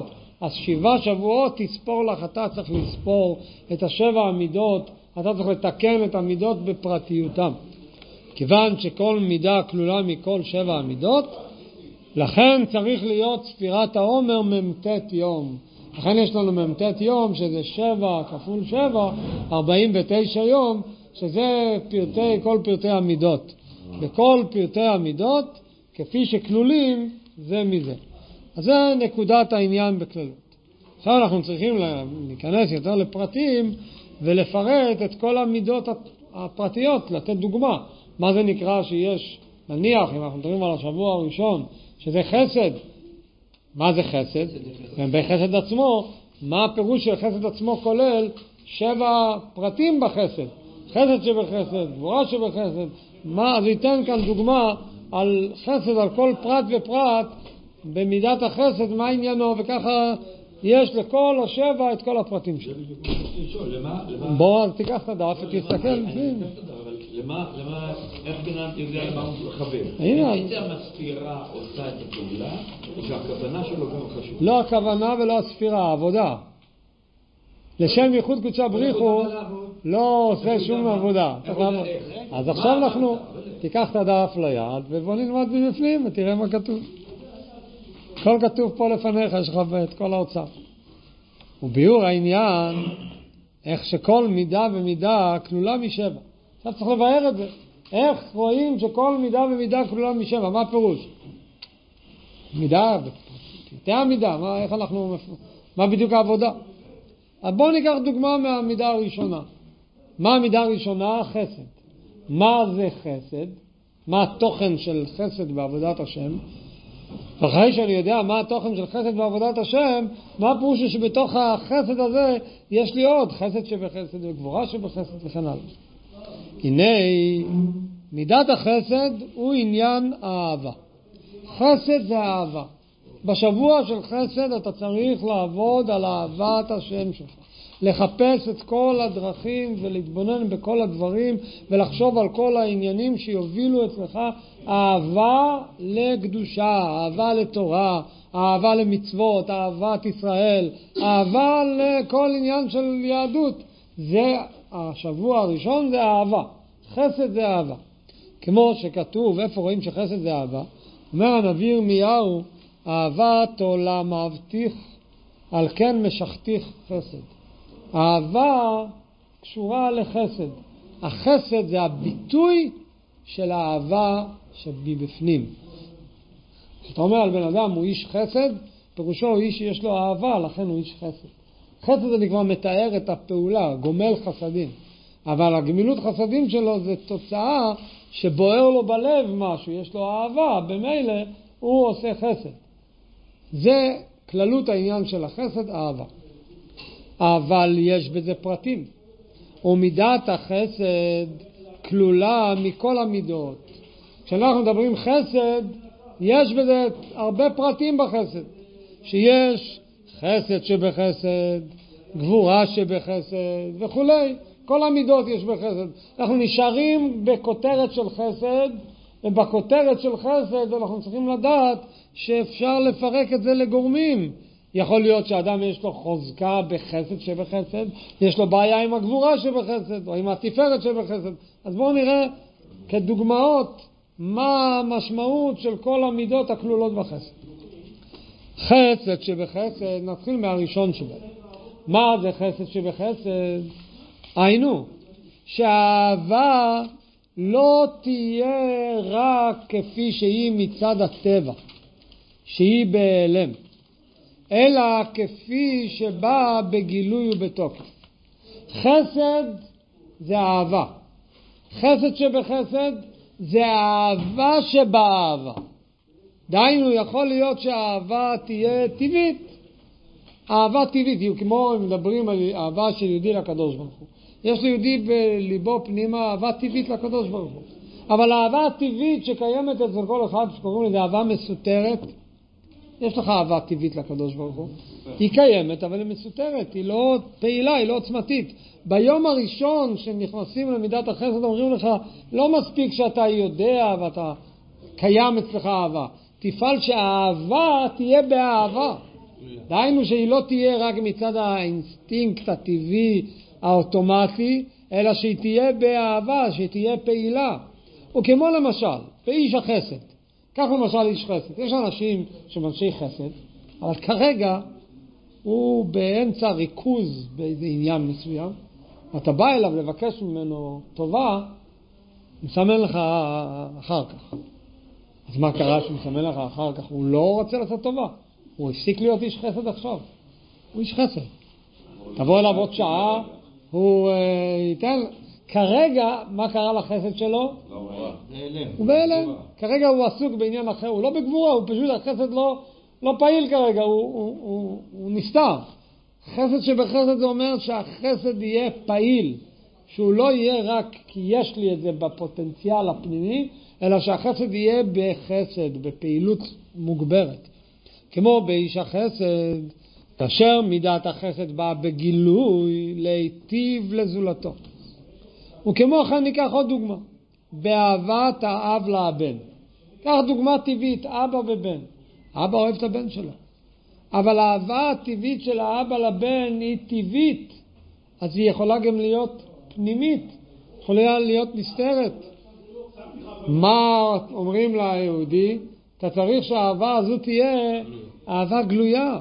אז שבעה שבועות תספור לך, אתה צריך לספור את השבע המידות, אתה צריך לתקן את המידות בפרטיותם. כיוון שכל מידה כלולה מכל שבע המידות, לכן צריך להיות ספירת העומר ממתת יום. לכן יש לנו ממתת יום, שזה שבע כפול שבע, ארבעים ותשע יום, שזה פרטי, כל פרטי המידות. וכל פרטי המידות, כפי שכלולים, זה מזה. אז זה נקודת העניין בכללות. עכשיו אנחנו צריכים להיכנס יותר לפרטים, ולפרט את כל המידות הפרטיות, לתת דוגמה. מה זה נקרא שיש, נניח, אם אנחנו מדברים על השבוע הראשון, שזה חסד. מה זה חסד? בחסד עצמו, מה הפירוש של חסד עצמו כולל? שבע פרטים בחסד. חסד שבחסד, גבורה שבחסד. מה, אז ייתן כאן דוגמה על חסד, על כל פרט ופרט, במידת החסד, מה עניינו, וככה יש לכל השבע את כל הפרטים שלו. בוא, תיקח את הדף ותסתכל. למה, למה, איך בינם יודע למה הוא מכוון? בעצם הספירה עושה את הפעולה, או שהכוונה שלו גם חשוב? לא הכוונה ולא הספירה, העבודה. לשם ייחוד קודשה בריחו לא עושה שום עבודה. אז עכשיו אנחנו, תיקח את הדף ליד ובוא נלמד מבפנים ותראה מה כתוב. כל כתוב פה לפניך, יש לך את כל האוצר. וביאור העניין, איך שכל מידה ומידה כלולה משבע. עכשיו צריך לבאר את זה. איך רואים שכל מידה ומידה כלולה משבע? מה הפירוש? מידה, פרטי המידה, מה, איך אנחנו, מה בדיוק העבודה? אז בואו ניקח דוגמה מהמידה הראשונה. מה המידה הראשונה? חסד. מה זה חסד? מה התוכן של חסד בעבודת השם? ואחרי שאני יודע מה התוכן של חסד בעבודת השם, מה הפירוש שבתוך החסד הזה יש לי עוד חסד שבחסד וגבורה שבחסד וכן הלאה. הנה, מידת החסד הוא עניין האהבה. חסד זה אהבה. בשבוע של חסד אתה צריך לעבוד על אהבת השם שלך. לחפש את כל הדרכים ולהתבונן בכל הדברים ולחשוב על כל העניינים שיובילו אצלך אהבה לקדושה, אהבה לתורה, אהבה למצוות, אהבת ישראל, אהבה לכל עניין של יהדות. זה השבוע הראשון, זה אהבה. חסד זה אהבה. כמו שכתוב, איפה רואים שחסד זה אהבה? אומר הנביא ירמיהו, אהבת עולם אהבתיך, על כן משכתיך חסד. אהבה קשורה לחסד. החסד זה הביטוי של האהבה שבפנים. כשאתה אומר על בן אדם הוא איש חסד, פירושו הוא איש שיש לו אהבה, לכן הוא איש חסד. חסד זה כבר מתאר את הפעולה, גומל חסדים. אבל הגמילות חסדים שלו זה תוצאה שבוער לו בלב משהו, יש לו אהבה, במילא הוא עושה חסד. זה כללות העניין של החסד, אהבה. אבל יש בזה פרטים. ומידת החסד כלולה מכל המידות. כשאנחנו מדברים חסד, יש בזה הרבה פרטים בחסד. שיש חסד שבחסד, גבורה שבחסד וכו'. כל המידות יש בחסד. אנחנו נשארים בכותרת של חסד, ובכותרת של חסד אנחנו צריכים לדעת שאפשר לפרק את זה לגורמים. יכול להיות שאדם יש לו חוזקה בחסד שבחסד, יש לו בעיה עם הגבורה שבחסד, או עם התפארת שבחסד. אז בואו נראה כדוגמאות מה המשמעות של כל המידות הכלולות בחסד. חסד שבחסד, נתחיל מהראשון שבהם. מה זה חסד שבחסד? היינו, שהאהבה לא תהיה רק כפי שהיא מצד הטבע, שהיא בהיעלם, אלא כפי שבא בגילוי ובתוקף. חסד זה אהבה. חסד שבחסד זה אהבה שבאהבה. דהיינו, יכול להיות שהאהבה תהיה טבעית. אהבה טבעית, היא כמו מדברים על אהבה של יהודי לקדוש ברוך הוא. יש ליהודי בליבו פנימה אהבה טבעית לקדוש ברוך הוא. אבל האהבה הטבעית שקיימת אצל כל אחד, שקוראים לזה אהבה מסותרת, יש לך אהבה טבעית לקדוש ברוך הוא. היא קיימת, אבל היא מסותרת, היא לא פעילה, היא לא עוצמתית. ביום הראשון שנכנסים למידת החסד, אומרים לך, לא מספיק שאתה יודע ואתה קיים אצלך אהבה. תפעל שהאהבה תהיה באהבה. דהיינו שהיא לא תהיה רק מצד האינסטינקט הטבעי האוטומטי, אלא שהיא תהיה באהבה, שהיא תהיה פעילה. וכמו למשל, באיש החסד. כך למשל איש חסד. יש אנשים שמנשי חסד, אבל כרגע הוא באמצע ריכוז באיזה עניין מסוים. אתה בא אליו לבקש ממנו טובה, הוא מסמן לך אחר כך. אז מה קרה שהוא מסמן לך אחר כך? הוא לא רוצה לעשות טובה. הוא הפסיק להיות איש חסד עכשיו. הוא איש חסד. תבוא אליו עוד שעה, הוא uh, ייתן... כרגע, מה קרה לחסד שלו? הוא בהלם. כרגע הוא עסוק בעניין אחר. הוא לא בגבורה, הוא פשוט, החסד לא, לא פעיל כרגע, הוא, הוא, הוא, הוא נסתר. חסד שבחסד זה אומר שהחסד יהיה פעיל. שהוא לא יהיה רק כי יש לי את זה בפוטנציאל הפנימי, אלא שהחסד יהיה בחסד, בפעילות מוגברת. כמו באיש החסד, כאשר מידת החסד באה בגילוי להיטיב לזולתו. וכמו כן ניקח עוד דוגמה, באהבת האב לבן. כך דוגמה טבעית, אבא ובן. אבא אוהב את הבן שלו. אבל האהבה הטבעית של האבא לבן היא טבעית, אז היא יכולה גם להיות פנימית, יכולה להיות נסתרת. מה אומרים ליהודי? אתה צריך שהאהבה הזו תהיה אהבה גלויה.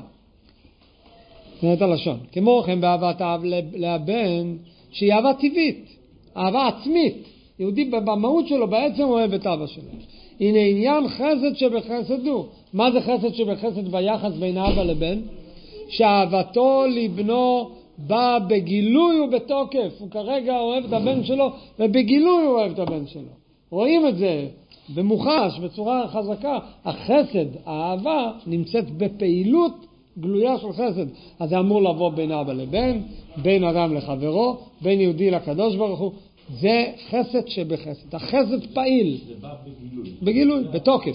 זאת הלשון. כמו כן באהבת האב לבן, שהיא אהבה טבעית, אהבה עצמית. יהודי במהות שלו בעצם אוהב את אבא שלו. הנה עניין חסד שבחסד הוא. מה זה חסד שבחסד ביחס בין אבא לבן? שאהבתו לבנו בא בגילוי ובתוקף. הוא כרגע אוהב את הבן שלו, ובגילוי הוא אוהב את הבן שלו. רואים את זה במוחש, בצורה חזקה. החסד, האהבה, נמצאת בפעילות גלויה של חסד. אז זה אמור לבוא בין אבא לבן, בין אדם לחברו, בין יהודי לקדוש ברוך הוא. זה חסד שבחסד. החסד פעיל. זה בא בגילוי. בגילוי, בתוקף.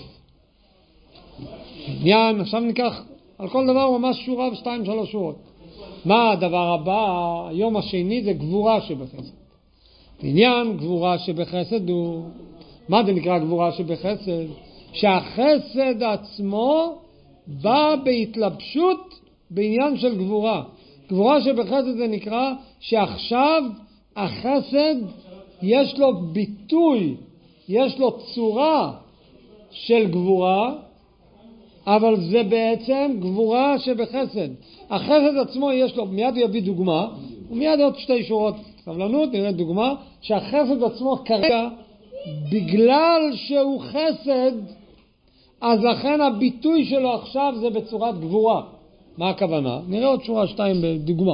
עניין, עכשיו ניקח על כל דבר ממש שורה ושתיים שלוש שורות. מה הדבר הבא? היום השני זה גבורה שבחסד. עניין גבורה שבחסד הוא, מה זה נקרא גבורה שבחסד? שהחסד עצמו בא בהתלבשות בעניין של גבורה. גבורה שבחסד זה נקרא שעכשיו החסד יש לו ביטוי, יש לו צורה של גבורה, אבל זה בעצם גבורה שבחסד. החסד עצמו יש לו, מיד יביא דוגמה, ומיד עוד שתי שורות סבלנות, נראה דוגמה, שהחסד עצמו כרגע, בגלל שהוא חסד, אז לכן הביטוי שלו עכשיו זה בצורת גבורה. מה הכוונה? נראה עוד שורה שתיים בדוגמה.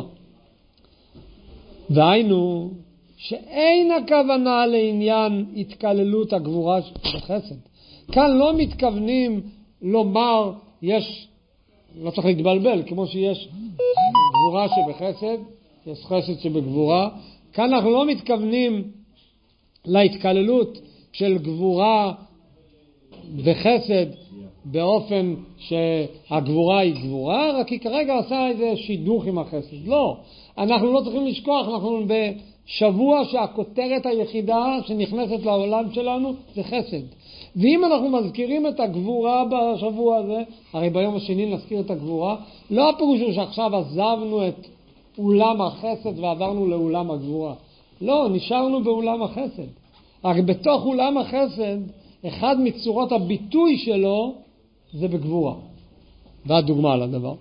והיינו, שאין הכוונה לעניין התקללות הגבורה בחסד. כאן לא מתכוונים לומר, יש, לא צריך להתבלבל, כמו שיש גבורה שבחסד, יש חסד שבגבורה. כאן אנחנו לא מתכוונים להתקללות של גבורה בחסד באופן שהגבורה היא גבורה, רק היא כרגע עושה איזה שידוך עם החסד. לא, אנחנו לא צריכים לשכוח, אנחנו בשבוע שהכותרת היחידה שנכנסת לעולם שלנו זה חסד. ואם אנחנו מזכירים את הגבורה בשבוע הזה, הרי ביום השני נזכיר את הגבורה, לא הפירוש הוא שעכשיו עזבנו את אולם החסד ועברנו לאולם הגבורה. לא, נשארנו באולם החסד. רק בתוך אולם החסד, אחד מצורות הביטוי שלו זה בגבורה. והדוגמה על הדבר.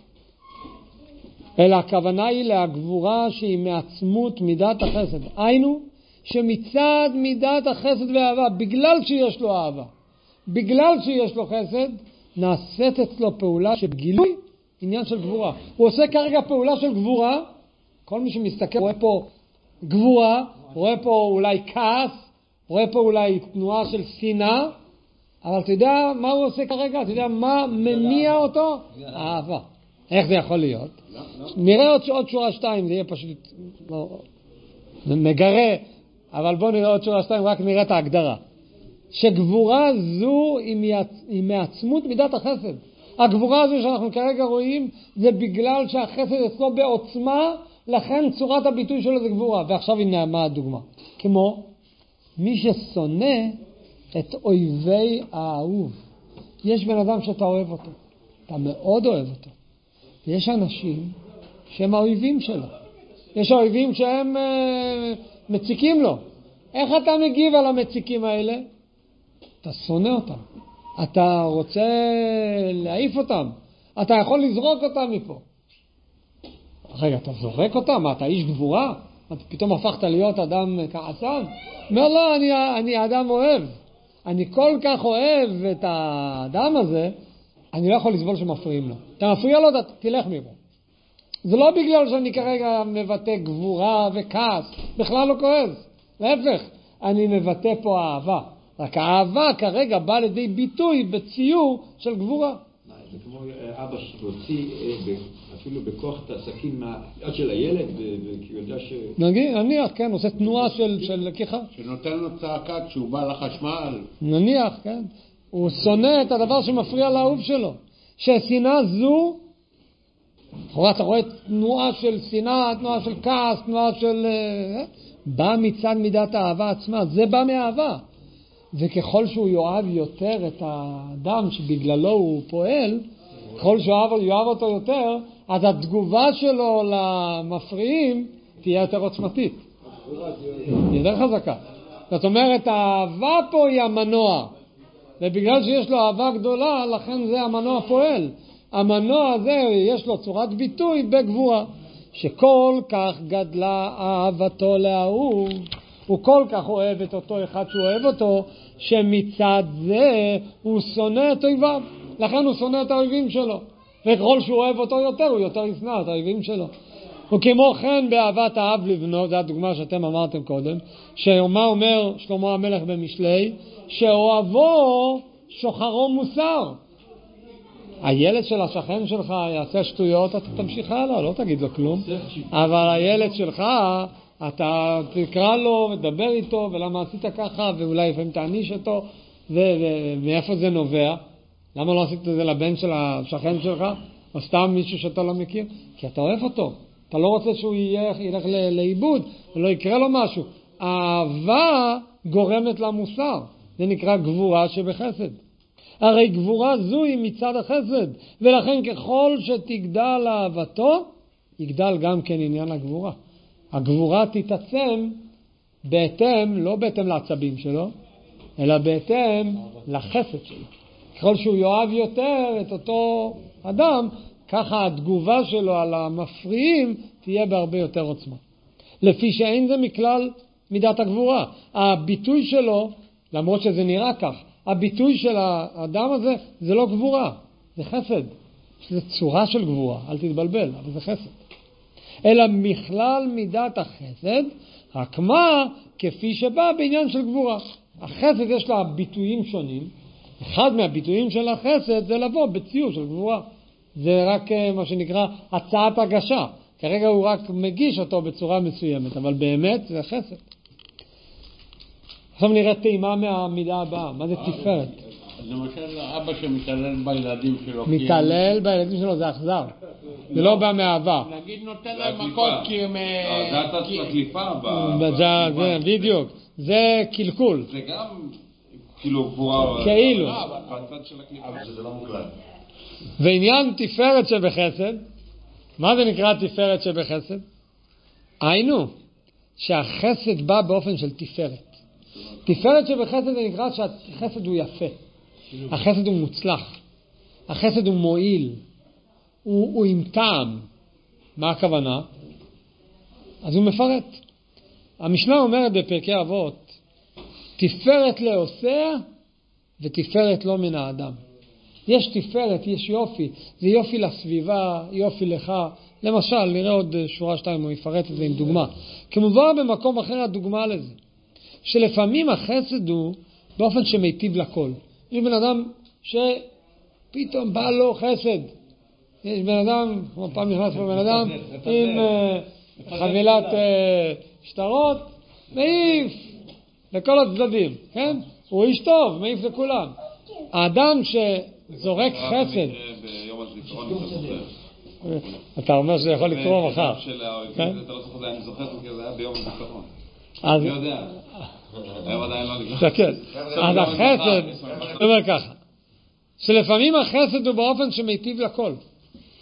אלא הכוונה היא להגבורה שהיא מעצמות מידת החסד. היינו שמצד מידת החסד והאהבה, בגלל שיש לו אהבה, בגלל שיש לו חסד, נעשית אצלו פעולה שבגילוי עניין של גבורה. הוא עושה כרגע פעולה של גבורה, כל מי שמסתכל רואה פה גבורה, רואה פה אולי כעס, רואה פה אולי תנועה של שנאה, אבל אתה יודע מה הוא עושה כרגע? אתה יודע מה מניע אותו? אהבה. איך זה יכול להיות? נראה עוד, עוד שורה שתיים, זה יהיה פשוט לא, מגרה, אבל בואו נראה עוד שורה שתיים, רק נראה את ההגדרה. שגבורה זו היא מעצמות מידת החסד. הגבורה הזו שאנחנו כרגע רואים, זה בגלל שהחסד אצלו בעוצמה, לכן צורת הביטוי שלו זה גבורה. ועכשיו הנה מה הדוגמה. כמו מי ששונא את אויבי האהוב. יש בן אדם שאתה אוהב אותו. אתה מאוד אוהב אותו. יש אנשים שהם האויבים שלו. יש האויבים שהם אה, מציקים לו. איך אתה מגיב על המציקים האלה? אתה שונא אותם. אתה רוצה להעיף אותם. אתה יכול לזרוק אותם מפה. רגע, אתה זורק אותם? מה, אתה איש גבורה? אתה פתאום הפכת להיות אדם כעסן? אומר, לא, אני, אני אדם אוהב. אני כל כך אוהב את האדם הזה, אני לא יכול לסבול שמפריעים לו. אתה מפריע לו, אתה תלך מפה. זה לא בגלל שאני כרגע מבטא גבורה וכעס. בכלל לא כועס. להפך, אני מבטא פה אהבה. רק האהבה כרגע באה לידי ביטוי בציור של גבורה. זה כמו אבא שהוציא אפילו בכוח את הסכין מהיד של הילד, כי הוא יודע ש... נניח, כן, עושה תנועה של לקיחה. שנותן לו צעקה כשהוא בא לחשמל. נניח, כן. הוא שונא את הדבר שמפריע לאהוב שלו. שהשנאה זו, אתה רואה תנועה של שנאה, תנועה של כעס, תנועה של... בא מצד מידת האהבה עצמה, זה בא מאהבה. וככל שהוא יאהב יותר את האדם שבגללו הוא פועל, ככל שהוא יאהב אותו יותר, אז התגובה שלו למפריעים תהיה יותר עוצמתית. היא יותר חזקה. זאת אומרת, האהבה פה היא המנוע. ובגלל שיש לו אהבה גדולה, לכן זה המנוע פועל. המנוע הזה יש לו צורת ביטוי בגבורה. שכל כך גדלה אהבתו לאהוב, הוא כל כך אוהב את אותו אחד שהוא אוהב אותו, שמצד זה הוא שונא את אויביו. לכן הוא שונא את האויבים שלו. וככל שהוא אוהב אותו יותר, הוא יותר ישנא את האויבים שלו. וכמו כן באהבת האב לבנו, זו הדוגמה שאתם אמרתם קודם, שמה אומר שלמה המלך במשלי? שאוהבו שוחרו מוסר. הילד של השכן שלך יעשה שטויות, אתה תמשיך הלאה, לא תגיד לו כלום. אבל הילד שלך, אתה תקרא לו ודבר איתו, ולמה עשית ככה, ואולי לפעמים תעניש אותו, ומאיפה זה נובע? למה לא עשית את זה לבן של השכן שלך, או סתם מישהו שאתה לא מכיר? כי אתה אוהב אותו. אתה לא רוצה שהוא ילך לאיבוד, ולא יקרה לו משהו. האהבה גורמת למוסר. זה נקרא גבורה שבחסד. הרי גבורה זו היא מצד החסד, ולכן ככל שתגדל אהבתו, יגדל גם כן עניין הגבורה. הגבורה תתעצם בהתאם, לא בהתאם לעצבים שלו, אלא בהתאם לחסד שלו. ככל שהוא יאהב יותר את אותו אדם, ככה התגובה שלו על המפריעים תהיה בהרבה יותר עוצמה. לפי שאין זה מכלל מידת הגבורה. הביטוי שלו, למרות שזה נראה כך, הביטוי של האדם הזה זה לא גבורה, זה חסד. זה צורה של גבורה, אל תתבלבל, אבל זה חסד. אלא מכלל מידת החסד, רק מה כפי שבא בעניין של גבורה. החסד יש לה ביטויים שונים. אחד מהביטויים של החסד זה לבוא בציור של גבורה. זה רק מה שנקרא הצעת הגשה. כרגע הוא רק מגיש אותו בצורה מסוימת, אבל באמת זה חסד. עכשיו נראה טעימה מהמידה הבאה. מה זה תפארת? למשל, אבא שמתעלל בילדים שלו. מתעלל בילדים שלו זה אכזר. זה לא בא מאהבה. נגיד נותן להם מכות כי הם... זה אתה של הקליפה. זה בדיוק. זה קלקול. זה גם כאילו גבורה... כאילו. בצד של הקליפה. אבל זה לא מוקלט. ועניין תפארת שבחסד, מה זה נקרא תפארת שבחסד? היינו, שהחסד בא באופן של תפארת. תפארת שבחסד זה נקרא שהחסד הוא יפה. החסד הוא מוצלח. החסד הוא מועיל. הוא, הוא עם טעם. מה הכוונה? אז הוא מפרט. המשנה אומרת בפרקי אבות, תפארת לעושה ותפארת לא מן האדם. יש תפארת, יש יופי. זה יופי לסביבה, יופי לך. למשל, נראה עוד שורה שתיים, הוא יפרט את זה עם דוגמה. כמובן במקום אחר הדוגמה לזה. שלפעמים החסד הוא באופן שמיטיב לכל. יש בן אדם שפתאום בא לו חסד. יש בן אדם, כמו פעם נכנס פה בן אדם, עם uh, חבילת uh, שטרות, מעיף לכל הצדדים, כן? הוא איש טוב, מעיף לכולם. האדם שזורק חסד... ביום הזיכרון אתה זוכר. אתה אומר שזה יכול לקרוא מחר. אתה לא זוכר, אני זוכר כי זה היה ביום הזיכרון. אני יודע. היום עדיין לא נגמר. תקל. אז החסד, אומר ככה, שלפעמים החסד הוא באופן שמיטיב לכל.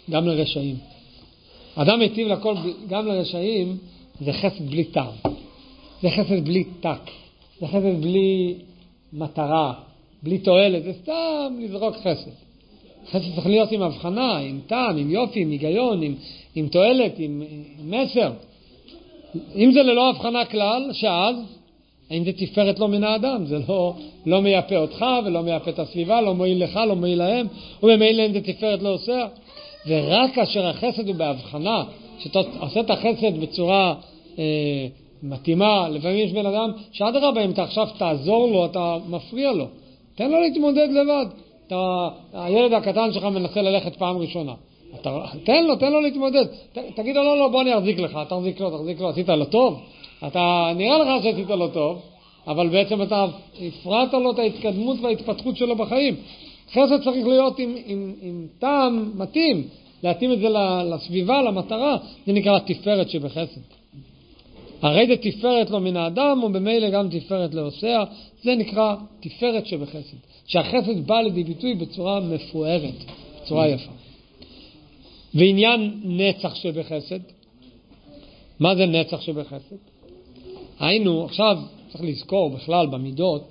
גם לרשעים. אדם מיטיב לכל, גם לרשעים, זה חסד בלי טעם. זה חסד בלי טק. זה חסד בלי מטרה, בלי תועלת. זה סתם לזרוק חסד. חסד צריך להיות עם הבחנה, עם טעם, עם יופי, עם היגיון, עם, עם תועלת, עם, עם מסר. אם זה ללא הבחנה כלל, שאז, האם זה תפארת לא מן האדם, זה לא, לא מייפה אותך ולא מייפה את הסביבה, לא מועיל לך, לא מועיל להם, ובמילא אם זה תפארת לא עושה. ורק כאשר החסד הוא בהבחנה, שאתה עושה את החסד בצורה אה, מתאימה, לפעמים יש בן אדם שעד הרבה, אם אתה עכשיו תעזור לו, אתה מפריע לו. תן לו להתמודד לבד. אתה, הילד הקטן שלך מנסה ללכת פעם ראשונה. אתה, תן לו, תן לו להתמודד. ת, תגיד לו, לא, לא, בוא אני אחזיק לך, תחזיק לו, תחזיק לו, עשית לו טוב. אתה, נראה לך שעשית לו טוב, אבל בעצם אתה הפרעת לו את ההתקדמות וההתפתחות שלו בחיים. חסד צריך להיות עם, עם, עם טעם מתאים, להתאים את זה לסביבה, למטרה. זה נקרא תפארת שבחסד. הרי זה תפארת לו מן האדם, ובמילא גם תפארת לעושיה. זה נקרא תפארת שבחסד. שהחסד בא לידי ביטוי בצורה מפוארת, בצורה יפה. ועניין נצח שבחסד. מה זה נצח שבחסד? היינו, עכשיו צריך לזכור בכלל במידות,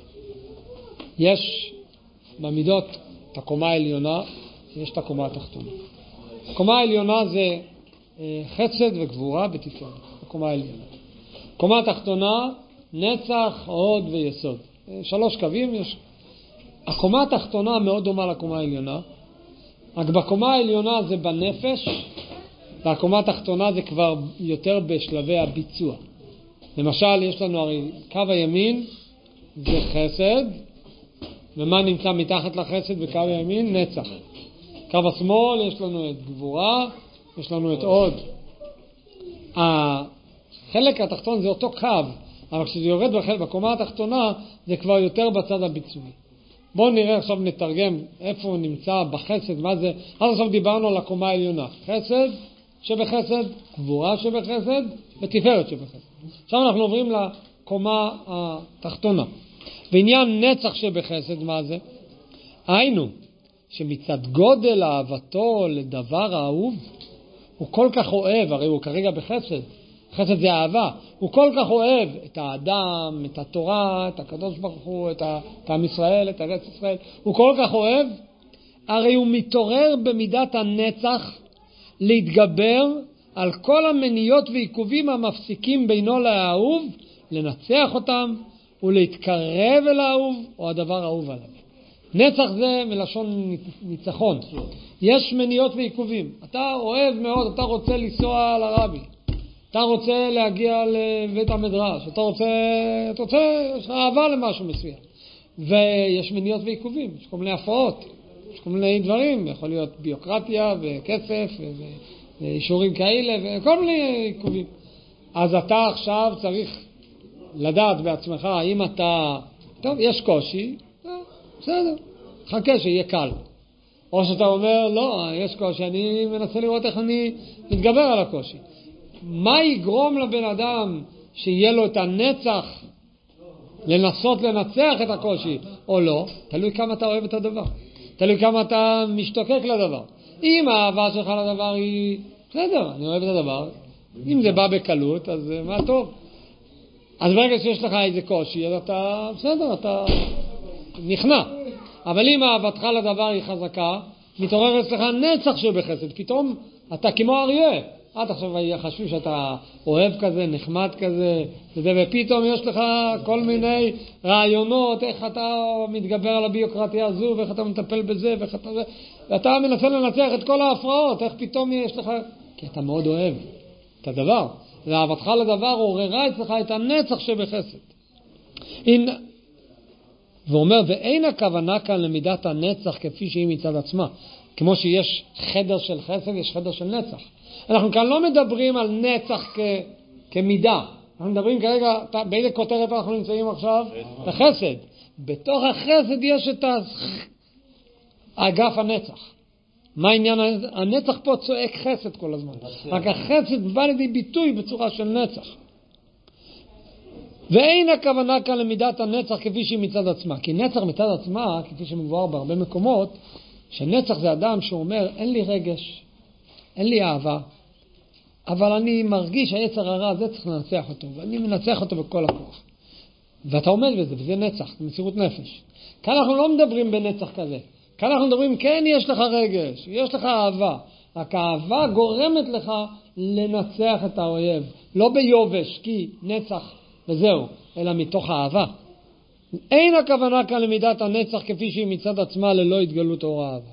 יש במידות את הקומה העליונה, יש את הקומה התחתונה. הקומה העליונה זה חסד וגבורה בתפארת, הקומה העליונה. הקומה התחתונה, נצח, הוד ויסוד. שלוש קווים יש. הקומה התחתונה מאוד דומה לקומה העליונה, רק בקומה העליונה זה בנפש, והקומה התחתונה זה כבר יותר בשלבי הביצוע. למשל, יש לנו הרי קו הימין זה חסד, ומה נמצא מתחת לחסד בקו הימין? נצח. קו השמאל יש לנו את גבורה, יש לנו את עוד. החלק התחתון זה אותו קו, אבל כשזה יורד בחלק, בקומה התחתונה זה כבר יותר בצד הביצועי. בואו נראה עכשיו נתרגם איפה הוא נמצא בחסד, מה זה. אז עכשיו דיברנו על הקומה העליונה. חסד שבחסד, גבורה שבחסד ותפארת שבחסד. עכשיו אנחנו עוברים לקומה התחתונה. בעניין נצח שבחסד, מה זה? היינו, שמצד גודל אהבתו לדבר האהוב, הוא כל כך אוהב, הרי הוא כרגע בחסד, חסד זה אהבה, הוא כל כך אוהב את האדם, את התורה, את הקדוש ברוך הוא, את עם ישראל, את ארץ ישראל, הוא כל כך אוהב, הרי הוא מתעורר במידת הנצח להתגבר על כל המניות ועיכובים המפסיקים בינו לאהוב, לנצח אותם ולהתקרב אל האהוב או הדבר האהוב עליו. נצח זה מלשון ניצחון. יש מניות ועיכובים. אתה אוהב מאוד, אתה רוצה לנסוע לרבי. אתה רוצה להגיע לבית המדרש. אתה רוצה, אתה רוצה, יש לך אהבה למשהו מסוים. ויש מניות ועיכובים. יש כל מיני הפרעות. יש כל מיני דברים. יכול להיות ביוקרטיה וכסף ואישורים כאלה וכל מיני עיכובים. אז אתה עכשיו צריך לדעת בעצמך, אם אתה, טוב, יש קושי, בסדר, חכה שיהיה קל. או שאתה אומר, לא, יש קושי, אני מנסה לראות איך אני מתגבר על הקושי. מה יגרום לבן אדם שיהיה לו את הנצח לנסות לנצח את הקושי או לא? תלוי כמה אתה אוהב את הדבר. תלוי כמה אתה משתוקק לדבר. אם האהבה שלך לדבר היא, בסדר, אני אוהב את הדבר. אם זה בא בקלות, אז מה טוב. אז ברגע שיש לך איזה קושי, אז אתה, בסדר, אתה נכנע. אבל אם אהבתך לדבר היא חזקה, מתעורר אצלך נצח שבחסד. פתאום אתה כמו אריה. עד עכשיו חשבו שאתה אוהב כזה, נחמד כזה, ופתאום יש לך כל מיני רעיונות, איך אתה מתגבר על הביוקרטיה הזו, ואיך אתה מטפל בזה, ואיך אתה... ואתה מנסה לנצח את כל ההפרעות, איך פתאום יש לך... כי אתה מאוד אוהב את הדבר. ואהבתך לדבר עוררה אצלך את הנצח שבחסד. אין... ואומר, ואין הכוונה כאן למידת הנצח כפי שהיא מצד עצמה. כמו שיש חדר של חסד, יש חדר של נצח. אנחנו כאן לא מדברים על נצח כ... כמידה. אנחנו מדברים כרגע, באיזה כותרת אנחנו נמצאים עכשיו? בחסד. בתוך החסד יש את אגף הנצח. מה העניין? הנצח פה צועק חסד כל הזמן. רק החסד בא לידי ביטוי בצורה של נצח. ואין הכוונה כאן למידת הנצח כפי שהיא מצד עצמה. כי נצח מצד עצמה, כפי שמבואר בהרבה מקומות, שנצח זה אדם שאומר, אין לי רגש, אין לי אהבה, אבל אני מרגיש שהיצר הרע הזה צריך לנצח אותו, ואני מנצח אותו בכל הכוח. ואתה עומד בזה, וזה נצח, זה מסירות נפש. כאן אנחנו לא מדברים בנצח כזה. כאן אנחנו מדברים, כן, יש לך רגש, יש לך אהבה. רק האהבה גורמת לך לנצח את האויב. לא ביובש, כי נצח וזהו, אלא מתוך האהבה. אין הכוונה כאן למידת הנצח כפי שהיא מצד עצמה ללא התגלות אור האהבה.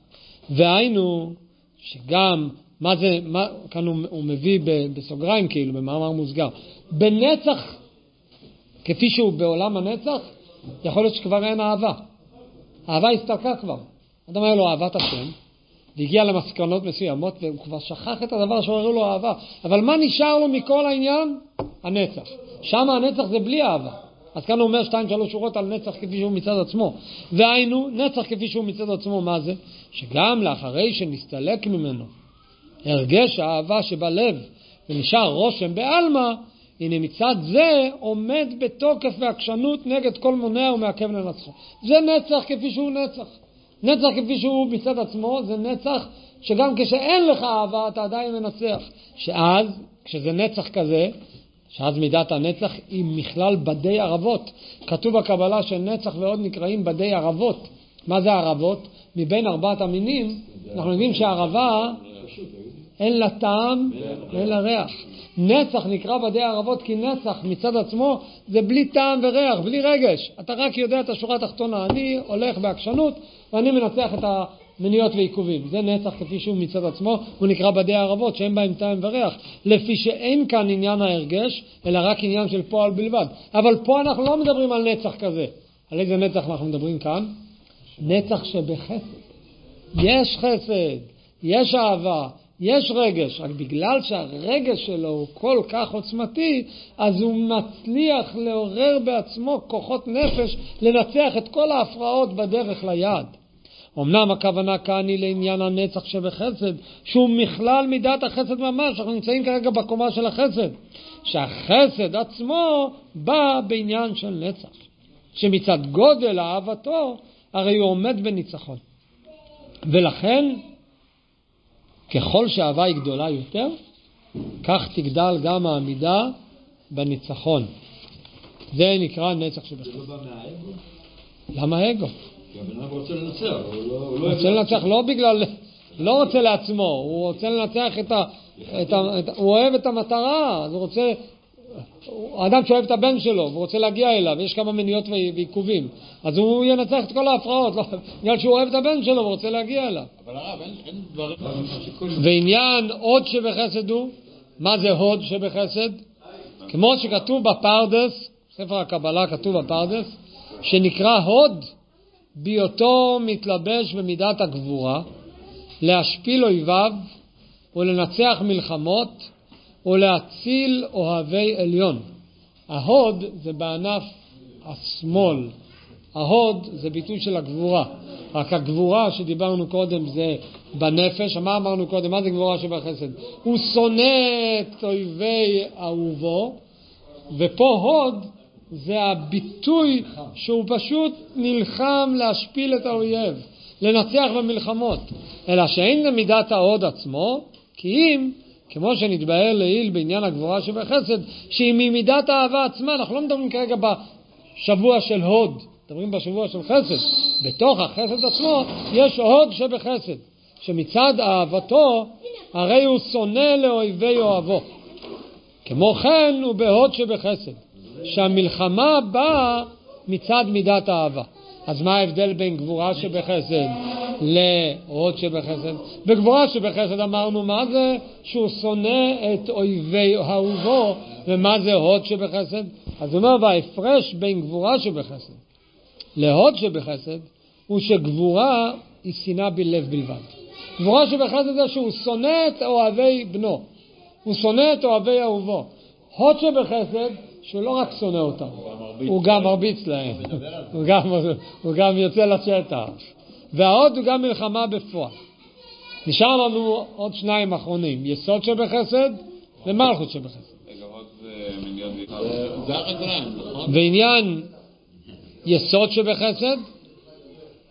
והיינו שגם, מה זה, מה, כאן הוא, הוא מביא בסוגריים כאילו, במאמר מוסגר, בנצח כפי שהוא בעולם הנצח, יכול להיות שכבר אין אהבה. האהבה הסתלקה כבר. אדם היה לו אהבת השם, והגיע למסקנות מסוימות, והוא כבר שכח את הדבר שהראו לו אהבה. אבל מה נשאר לו מכל העניין? הנצח. שם הנצח זה בלי אהבה. אז כאן הוא אומר שתיים שלוש שורות על נצח כפי שהוא מצד עצמו. והיינו, נצח כפי שהוא מצד עצמו, מה זה? שגם לאחרי שנסתלק ממנו, הרגש האהבה שבלב, ונשאר רושם בעלמא, הנה מצד זה עומד בתוקף והקשנות נגד כל מונע ומעכב לנצחו. זה נצח כפי שהוא נצח. נצח כפי שהוא מצד עצמו, זה נצח שגם כשאין לך אהבה אתה עדיין מנצח. שאז, כשזה נצח כזה, שאז מידת הנצח היא מכלל בדי ערבות. כתוב בקבלה שנצח ועוד נקראים בדי ערבות. מה זה ערבות? מבין ארבעת המינים, אנחנו יודעים שהערבה אין לה טעם ואין לה ריח. נצח נקרא בדי ערבות כי נצח מצד עצמו זה בלי טעם וריח, בלי רגש. אתה רק יודע את השורה התחתונה, אני הולך בעקשנות ואני מנצח את המניות ועיכובים. זה נצח כפי שהוא מצד עצמו, הוא נקרא בדי ערבות שאין בהם טעם וריח, לפי שאין כאן עניין ההרגש אלא רק עניין של פועל בלבד. אבל פה אנחנו לא מדברים על נצח כזה. על איזה נצח אנחנו מדברים כאן? נצח שבחסד. יש חסד, יש אהבה, יש רגש, רק בגלל שהרגש שלו הוא כל כך עוצמתי, אז הוא מצליח לעורר בעצמו כוחות נפש לנצח את כל ההפרעות בדרך ליד. אמנם הכוונה כאן היא לעניין הנצח שבחסד, שהוא מכלל מידת החסד ממש. אנחנו נמצאים כרגע בקומה של החסד, שהחסד עצמו בא בעניין של נצח, שמצד גודל אהבתו הרי הוא עומד בניצחון. ולכן ככל שהאהבה היא גדולה יותר, כך תגדל גם העמידה בניצחון. זה נקרא נצח שבחסד. זה לא בא מהאגו? למה האגו? כי הבן אדם רוצה לנצח. הוא רוצה לנצח לא בגלל, לא רוצה לעצמו, הוא רוצה לנצח את ה... את ה את, הוא אוהב את המטרה, אז הוא רוצה... האדם שאוהב את הבן שלו, והוא רוצה להגיע אליו, יש כמה מניות ועיכובים, אז הוא ינצח את כל ההפרעות, לא, בגלל שהוא אוהב את הבן שלו ורוצה להגיע אליו. אבל הרב, אין, אין דברים... ועניין הוד שבחסד הוא, מה זה הוד שבחסד? כמו שכתוב בפרדס, ספר הקבלה כתוב בפרדס, שנקרא הוד, בהיותו מתלבש במידת הגבורה, להשפיל אויביו ולנצח מלחמות, או להציל אוהבי עליון. ההוד זה בענף השמאל. ההוד זה ביטוי של הגבורה. רק הגבורה שדיברנו קודם זה בנפש. מה אמרנו קודם? מה זה גבורה שבחסד? הוא שונא את אויבי אהובו, ופה הוד זה הביטוי שהוא פשוט נלחם להשפיל את האויב, לנצח במלחמות. אלא שאין זה מידת ההוד עצמו, כי אם כמו שנתבהר לעיל בעניין הגבורה שבחסד, שהיא ממידת האהבה עצמה. אנחנו לא מדברים כרגע בשבוע של הוד, מדברים בשבוע של חסד. בתוך החסד עצמו יש הוד שבחסד, שמצד אהבתו הרי הוא שונא לאויבי אוהבו. כמו כן הוא בהוד שבחסד, שהמלחמה באה מצד מידת האהבה. אז מה ההבדל בין גבורה שבחסד להוד שבחסד? בגבורה שבחסד אמרנו מה זה? שהוא שונא את אויבי אהובו. ומה זה הוד שבחסד? אז הוא אומר, וההפרש בין גבורה שבחסד להוד שבחסד הוא שגבורה היא שנאה בלב בלבד. גבורה שבחסד זה שהוא שונא את אוהבי בנו, הוא שונא את אוהבי אהובו. הוד שבחסד שהוא לא רק שונא אותם, הוא גם מרביץ להם, הוא גם, הוא גם יוצא לשטח. וההוד הוא גם מלחמה בפועל. נשאר לנו עוד שניים אחרונים, יסוד שבחסד ומלכות שבחסד. רגע, הוד זה מיליון דיחה. זה הרגליים, נכון? ועניין יסוד שבחסד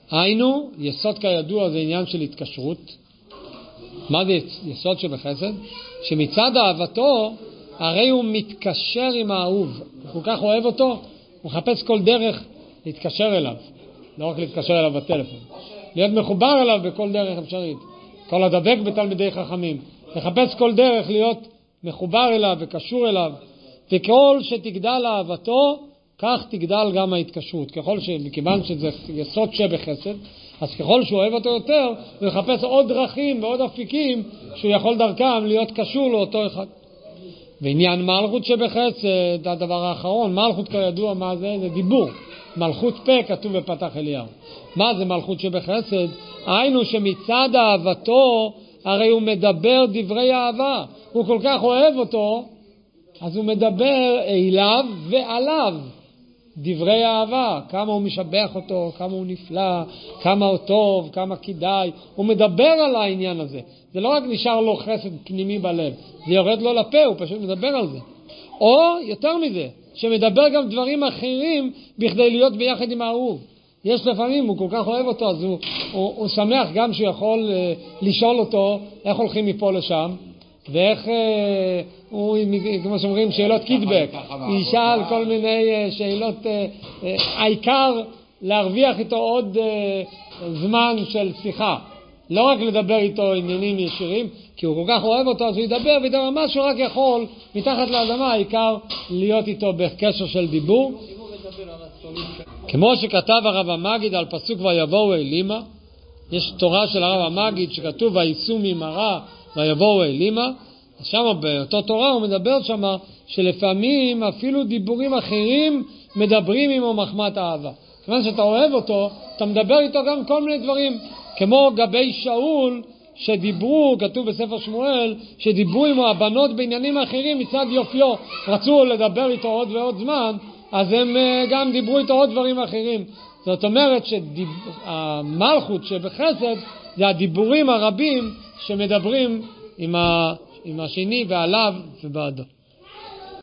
היינו, יסוד כידוע זה עניין של התקשרות. מה זה יסוד שבחסד? שמצד אהבתו, הרי הוא מתקשר עם האהוב. הוא כל כך אוהב אותו, הוא מחפש כל דרך להתקשר אליו. לא רק להתקשר אליו בטלפון. להיות מחובר אליו בכל דרך אפשרית. כל הדבק בתלמידי חכמים. לחפש כל דרך להיות מחובר אליו וקשור אליו. וכל שתגדל אהבתו, כך תגדל גם ההתקשרות. ככל ש... מכיוון שזה יסוד שבחסד, אז ככל שהוא אוהב אותו יותר, הוא יחפש עוד דרכים ועוד אפיקים שהוא יכול דרכם להיות קשור לאותו אחד. ועניין מלכות שבחסד, הדבר האחרון, מלכות כידוע מה זה? זה דיבור. מלכות פה כתוב בפתח אליהו. מה זה מלכות שבחסד? היינו שמצד אהבתו, הרי הוא מדבר דברי אהבה. הוא כל כך אוהב אותו, אז הוא מדבר אליו ועליו דברי אהבה. כמה הוא משבח אותו, כמה הוא נפלא, כמה הוא טוב, כמה כדאי. הוא מדבר על העניין הזה. זה לא רק נשאר לו חסד פנימי בלב, זה יורד לו לפה, הוא פשוט מדבר על זה. או יותר מזה, שמדבר גם דברים אחרים בכדי להיות ביחד עם האהוב. יש לפעמים, הוא כל כך אוהב אותו, אז הוא, הוא, הוא שמח גם שהוא יכול uh, לשאול אותו איך הולכים מפה לשם, ואיך uh, הוא, כמו שאומרים, שאלות קידבק. ישאל כל מיני uh, שאלות, uh, uh, העיקר להרוויח איתו עוד uh, זמן של שיחה. לא רק לדבר איתו עניינים ישירים, כי הוא כל כך אוהב אותו, אז הוא ידבר, וידבר מה שהוא רק יכול, מתחת לאדמה, העיקר להיות איתו בקשר של דיבור. כמו שכתב הרב המגיד על פסוק ויבואו אלימה, יש תורה של הרב המגיד שכתוב ויסעו ממרא ויבואו אלימה, אז שם באותו תורה הוא מדבר שם שלפעמים אפילו דיבורים אחרים מדברים עמו מחמת האהבה. כיוון שאתה אוהב אותו, אתה מדבר איתו גם כל מיני דברים, כמו גבי שאול שדיברו, כתוב בספר שמואל, שדיברו עמו הבנות בעניינים אחרים מצד יופיו, רצו לדבר איתו עוד ועוד זמן, אז הם גם דיברו איתו עוד דברים אחרים. זאת אומרת שהמלכות שבחסד זה הדיבורים הרבים שמדברים עם השני ועליו ובעדו.